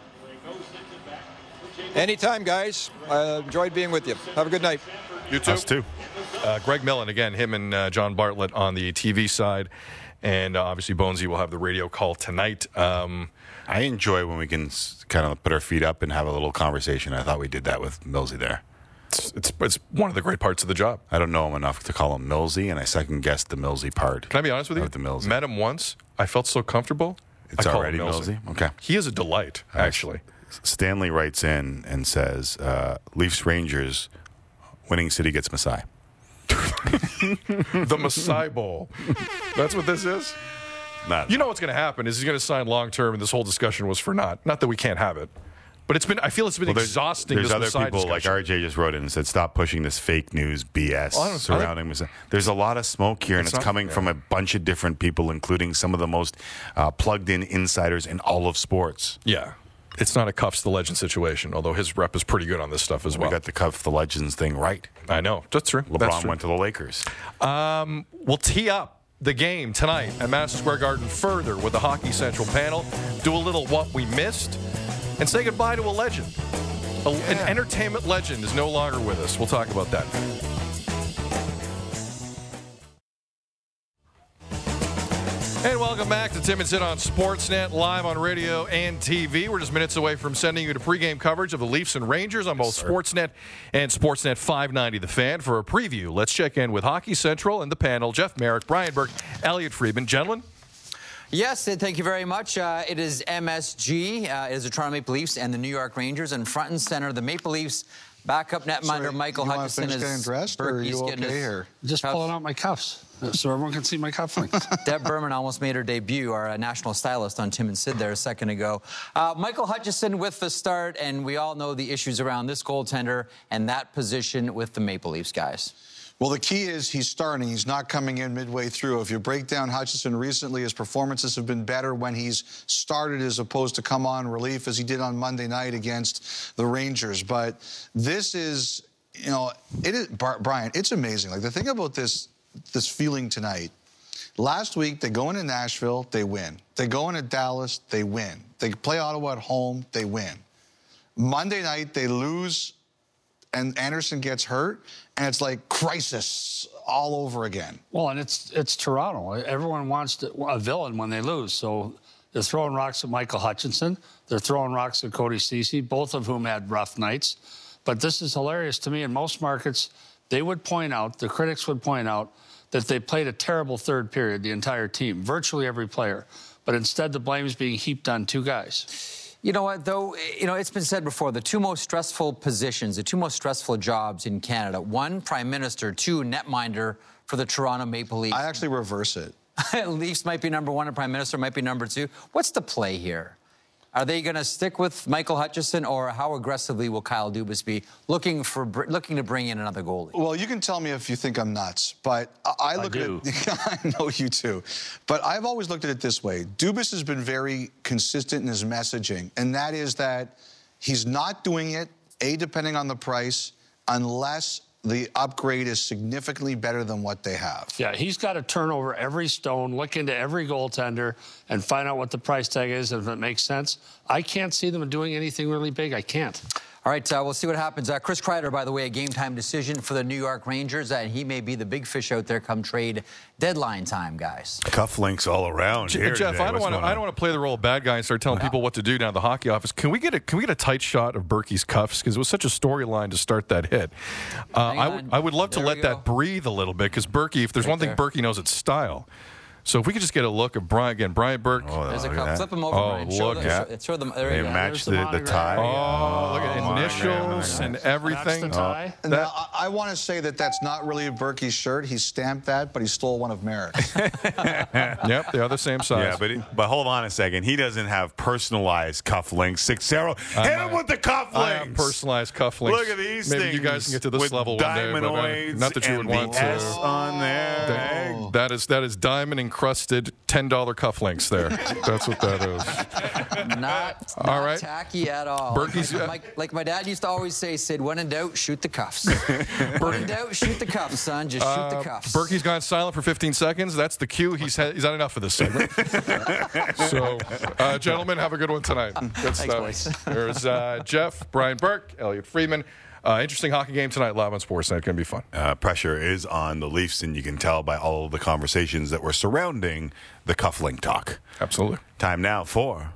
Anytime, guys. I enjoyed being with you. Have a good night. You too. Us too. Uh, Greg Millen, again, him and uh, John Bartlett on the T V side. And uh, obviously, Bonesy will have the radio call tonight. Um, I enjoy when we can kind of put our feet up and have a little conversation. I thought we did that with Millsy there. It's, it's it's one of the great parts of the job. I don't know him enough to call him Millsy, and I second guessed the Millsy part. Can I be honest with you? The Millsy. Met him once. I felt so comfortable. It's I already Millsy. Millsy. Okay. He is a delight, actually. Stanley writes in and says, uh, Leafs Rangers, winning city gets Masai. The Masai Bowl. That's what this is? Not you know what's going to happen is he's going to sign long term, and this whole discussion was for naught. Not that we can't have it, but it's been. I feel it's been well, there's, exhausting. There's this other Masai people discussion. like R J just wrote in and said, "Stop pushing this fake news B S well, surrounding Masai." There's a lot of smoke here, and it's, it's not, coming yeah. from a bunch of different people, including some of the most uh, plugged-in insiders in all of sports. Yeah. It's not a Cuffs the Legend situation, although his rep is pretty good on this stuff as well. We got the Cuffs the Legends thing right. I know. That's true. LeBron That's true. went to the Lakers. Um, we'll tee up the game tonight at Madison Square Garden further with the Hockey Central panel, do a little what we missed, and say goodbye to a legend. A, yeah. An entertainment legend is no longer with us. We'll talk about that. And welcome back to Tim and Sid on Sportsnet, live on radio and T V. We're just minutes away from sending you to pregame coverage of the Leafs and Rangers on both yes, Sportsnet and Sportsnet five ninety The Fan. For a preview, let's check in with Hockey Central and the panel. Jeff Merrick, Brian Burke, Elliot Friedman. Gentlemen? Yes, Sid, thank you very much. Uh, it is M S G. Uh, it is the Toronto Maple Leafs and the New York Rangers. And front and center, the Maple Leafs backup netminder Sorry, Michael you wanna Hutchison finish is getting dressed, or are Berkey's you getting okay his here? Just cuffs. pulling out my cuffs so everyone can see my cufflinks. Deb Berman almost made her debut, our uh, national stylist on Tim and Sid there a second ago. Uh, Michael Hutchison with the start, and we all know the issues around this goaltender and that position with the Maple Leafs, guys. Well, the key is he's starting. He's not coming in midway through. If you break down Hutchison recently, his performances have been better when he's started as opposed to come on relief as he did on Monday night against the Rangers. But this is, you know, it is, Brian, it's amazing. Like, the thing about this, this feeling tonight, last week they go into Nashville, they win. They go into Dallas, they win. They play Ottawa at home, they win. Monday night they lose and Anderson gets hurt, and it's like crisis all over again. Well, and it's it's Toronto. Everyone wants to, a villain when they lose. So they're throwing rocks at Michael Hutchinson. They're throwing rocks at Cody Ceci, both of whom had rough nights. But this is hilarious to me. In most markets, they would point out, the critics would point out, that they played a terrible third period, the entire team, virtually every player. But instead, the blame is being heaped on two guys. You know what, though? You know, it's been said before, the two most stressful positions, the two most stressful jobs in Canada, one, Prime Minister, two, netminder for the Toronto Maple Leafs. I actually reverse it. Leafs might be number one and Prime Minister might be number two. What's the play here? Are they going to stick with Michael Hutchison, or how aggressively will Kyle Dubas be looking for looking to bring in another goalie? Well, you can tell me if you think I'm nuts, but I, I look I do. at it. I know you too. But I've always looked at it this way. Dubas has been very consistent in his messaging, and that is that he's not doing it, A, depending on the price, unless the upgrade is significantly better than what they have. Yeah, he's got to turn over every stone, look into every goaltender, and find out what the price tag is, and if it makes sense. I can't see them doing anything really big. I can't. All right, uh, we'll see what happens. Uh, Chris Kreider, by the way, a game-time decision for the New York Rangers, and he may be the big fish out there come trade deadline time, guys. Cufflinks all around J- here Jeff, today. I don't What's want to. going I on? don't want to play the role of bad guy and start telling people what to do down at the hockey office. Can we get a Can we get a tight shot of Berkey's cuffs, because it was such a storyline to start that hit? Uh, Hang I on. would I would love There to we let go. that breathe a little bit, because Berkey, if there's Right one thing there. Berkey knows, it's style. So if we could just get a look of Brian again, Brian Burke. Oh, There's a look at cup. that. Flip them over, Oh, Brian. Show look them, at- show, show them. There They you go. match the the, the monogram. tie. Oh, look at Oh, initials my and goodness. everything. That's the tie. And now, I, I want to say that that's not really Berkey's shirt. He stamped that, but he stole one of Merrick's. Yep, they are the same size. Yeah, but it, but hold on a second. He doesn't have personalized cufflinks. Sixero, hit him with the cufflinks. I have personalized cufflinks. Look at these Maybe things. you guys can get to this with level one day. But, uh, diamondoids not that you would and want the to. S on there. That- that is that is diamond encrusted ten dollar cufflinks there. That's what that is. Not, All not right. tacky at all. Berkey's- like, like, like my dad used to always say, Sid, when in doubt, shoot the cuffs. When in doubt, shoot the cuffs, son. Just shoot the cuffs. Berkey's gone silent for fifteen seconds. That's the cue. He's had, he's had enough of this segment. So, uh, gentlemen, have a good one tonight. Good stuff. boys. There's uh, Jeff, Brian Burke, Elliot Friedman. Uh, interesting hockey game tonight, live on Sportsnet. Going to be fun. Uh, pressure is on the Leafs, and you can tell by all of the conversations that were surrounding the cufflink talk. Absolutely. Time now for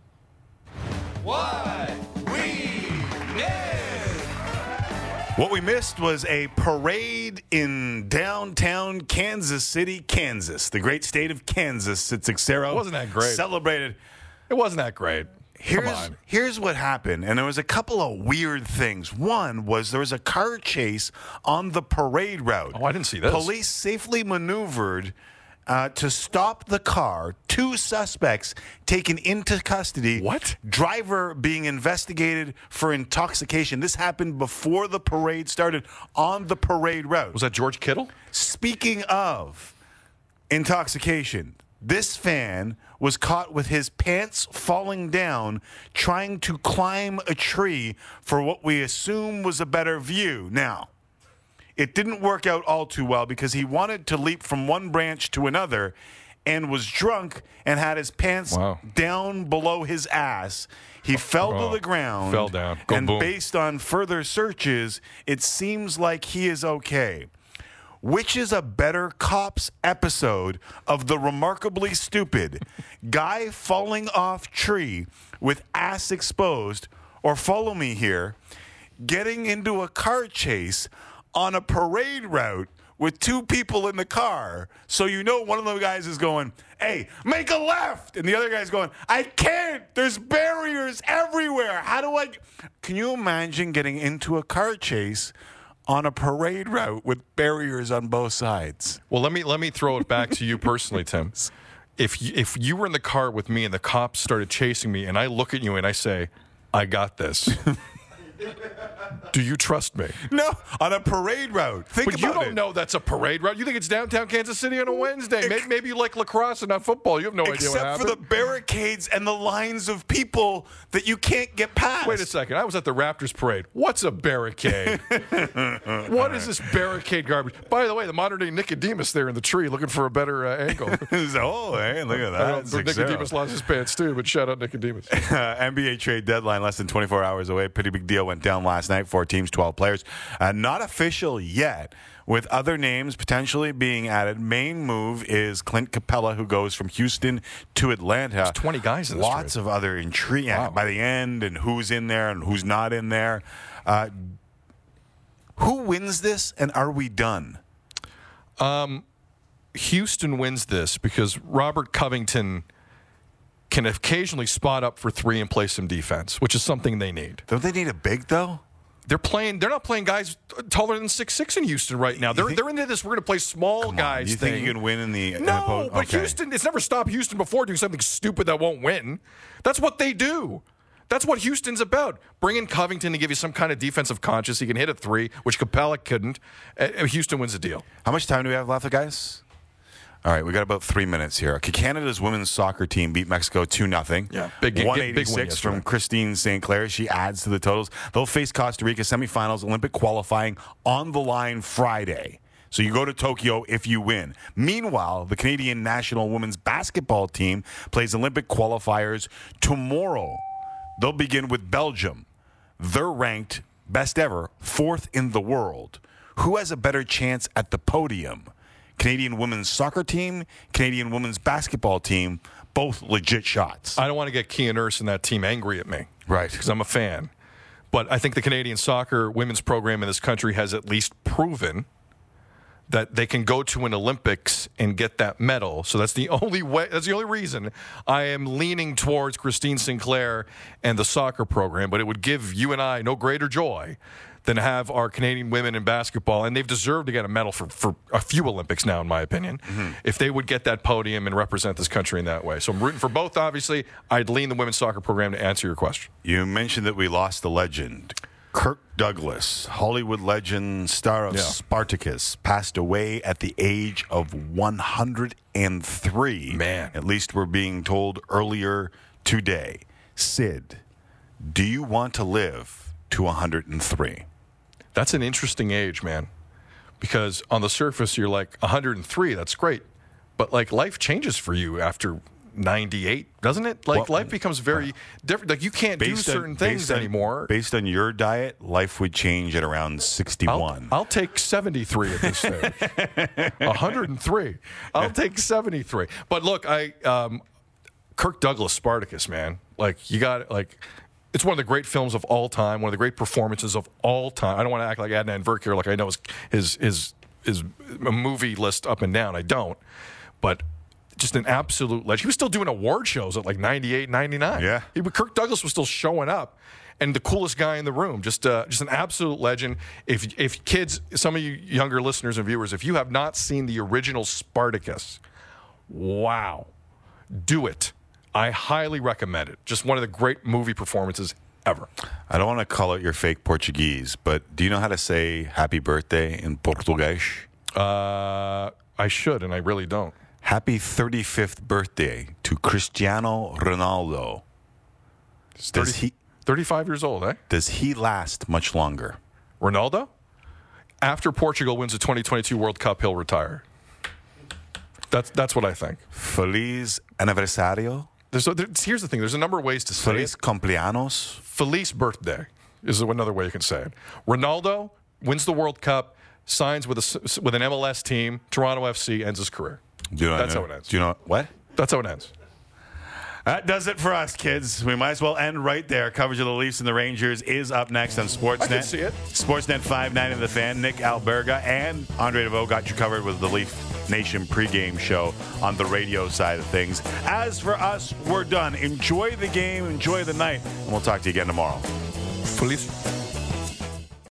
What we missed. What we missed was a parade in downtown Kansas City, Kansas. The great state of Kansas. It's Xero. Wasn't that great? Celebrated. It wasn't that great. Here's, Come on. here's what happened, and there was a couple of weird things. One was there was a car chase on the parade route. Oh, I didn't see this. Police safely maneuvered uh, to stop the car. Two suspects taken into custody. What? Driver being investigated for intoxication. This happened before the parade started on the parade route. Was that George Kittle? Speaking of intoxication, this fan was caught with his pants falling down trying to climb a tree for what we assume was a better view. Now, it didn't work out all too well because he wanted to leap from one branch to another and was drunk and had his pants Wow. down below his ass. He fell Oh, to the ground. fell down. Go and boom. based on further searches, it seems like he is okay. Which is a better Cops episode of The Remarkably Stupid? Guy falling off tree with ass exposed, or follow me here, getting into a car chase on a parade route with two people in the car. So you know one of the guys is going, hey, make a left. And the other guy's going, I can't. There's barriers everywhere. How do I? Can you imagine getting into a car chase on a parade route with barriers on both sides? Well, let me let me throw it back to you personally, Tim. If you, if you were in the car with me and the cops started chasing me and I look at you and I say, I got this. Do you trust me? No, on a parade route. Think but about you don't it. know that's a parade route. You think it's downtown Kansas City on a Wednesday. Maybe, maybe you like lacrosse and not football. You have no idea what Except happened. for the barricades and the lines of people that you can't get past. Wait a second. I was at the Raptors parade. What's a barricade? What is this barricade garbage? By the way, the modern-day Nicodemus there in the tree looking for a better uh, angle. Oh, hey, look at I know, that. but Nicodemus lost his pants too, but shout out Nicodemus. Uh, N B A trade deadline less than twenty-four hours away. Pretty big deal went down last night. Four teams, twelve players. Uh, not official yet, with other names potentially being added. Main move is Clint Capella, who goes from Houston to Atlanta. There's twenty guys in this Lots trade. of other intrigue Wow. by the end, and who's in there and who's not in there. Uh, who wins this, and are we done? Um, Houston wins this because Robert Covington can occasionally spot up for three and play some defense, which is something they need. Don't they need a big, though? They're playing. They're not playing guys taller than six six in Houston right now. They're think, they're into this. We're going to play small Come on, guys. you thing. think you can win in the in no? the po- But okay. Houston. It's never stopped Houston before doing something stupid that won't win. That's what they do. That's what Houston's about. Bring in Covington to give you some kind of defensive conscience. He can hit a three, which Capella couldn't. Uh, Houston wins the deal. How much time do we have left, guys? All right, we got about three minutes here. Okay, Canada's women's soccer team beat Mexico two nothing. Yeah, big- big- one big win eighty-six yesterday. from Christine Saint Clair. She adds to the totals. They'll face Costa Rica semifinals, Olympic qualifying on the line Friday. So you go to Tokyo if you win. Meanwhile, the Canadian national women's basketball team plays Olympic qualifiers tomorrow. They'll begin with Belgium. They're ranked, best ever, fourth in the world. Who has a better chance at the podium? Canadian women's soccer team, Canadian women's basketball team, both legit shots. I don't want to get Kia Nurse and that team angry at me. Right. Because I'm a fan. But I think the Canadian soccer women's program in this country has at least proven that they can go to an Olympics and get that medal. So that's the only way, that's the only reason I am leaning towards Christine Sinclair and the soccer program. But it would give you and I no greater joy than to have our Canadian women in basketball, and they've deserved to get a medal for, for a few Olympics now, in my opinion, mm-hmm. if they would get that podium and represent this country in that way. So I'm rooting for both, obviously. I'd lean the women's soccer program to answer your question. You mentioned that we lost the legend. Kirk Douglas, Hollywood legend, star of Yeah. Spartacus, passed away at the age of one hundred three. Man. At least we're being told earlier today. Sid, do you want to live to one hundred three? That's an interesting age, man, because on the surface, you're like one hundred three. That's great. But like life changes for you after ninety-eight, doesn't it? Like Well, life becomes very different. Like you can't do Based on- certain things based on- anymore. Based on your diet, life would change at around I'll, sixty-one. I'll take seventy-three at this stage. one hundred three. I'll take seventy-three. But look, I um, Kirk Douglas, Spartacus, man. Like you got like. It's one of the great films of all time, one of the great performances of all time. I don't want to act like Adnan Verkir, like I know his, his his his movie list up and down. I don't. But just an absolute legend. He was still doing award shows at like ninety-eight, ninety-nine. Yeah. He, Kirk Douglas was still showing up. And the coolest guy in the room, just uh, just an absolute legend. If if kids, some of you younger listeners and viewers, if you have not seen the original Spartacus, wow, do it. I highly recommend it. Just one of the great movie performances ever. I don't want to call it your fake Portuguese, but do you know how to say happy birthday in Portuguese? Uh, I should, and I really don't. Happy thirty-fifth birthday to Cristiano Ronaldo. Does thirty, he thirty-five years old, eh? does he last much longer? Ronaldo? After Portugal wins the twenty twenty-two World Cup, he'll retire. That's that's what I think. Feliz aniversario. There's a, there's, here's the thing. There's a number of ways to say Feliz it. cumpleaños. Feliz birthday is another way you can say it. Ronaldo wins the World Cup, signs with a, with an M L S team, Toronto F C, ends his career. Do you know That's know, how it ends. Do you know what? That's how it ends. That does it for us, kids. We might as well end right there. Coverage of the Leafs and the Rangers is up next on Sportsnet. I can see it. Sportsnet five ninety The Fan. Nick Alberga and Andre DeVoe got you covered with the Leaf Nation pregame show on the radio side of things. As for us, we're done. Enjoy the game. Enjoy the night. And we'll talk to you again tomorrow. Police.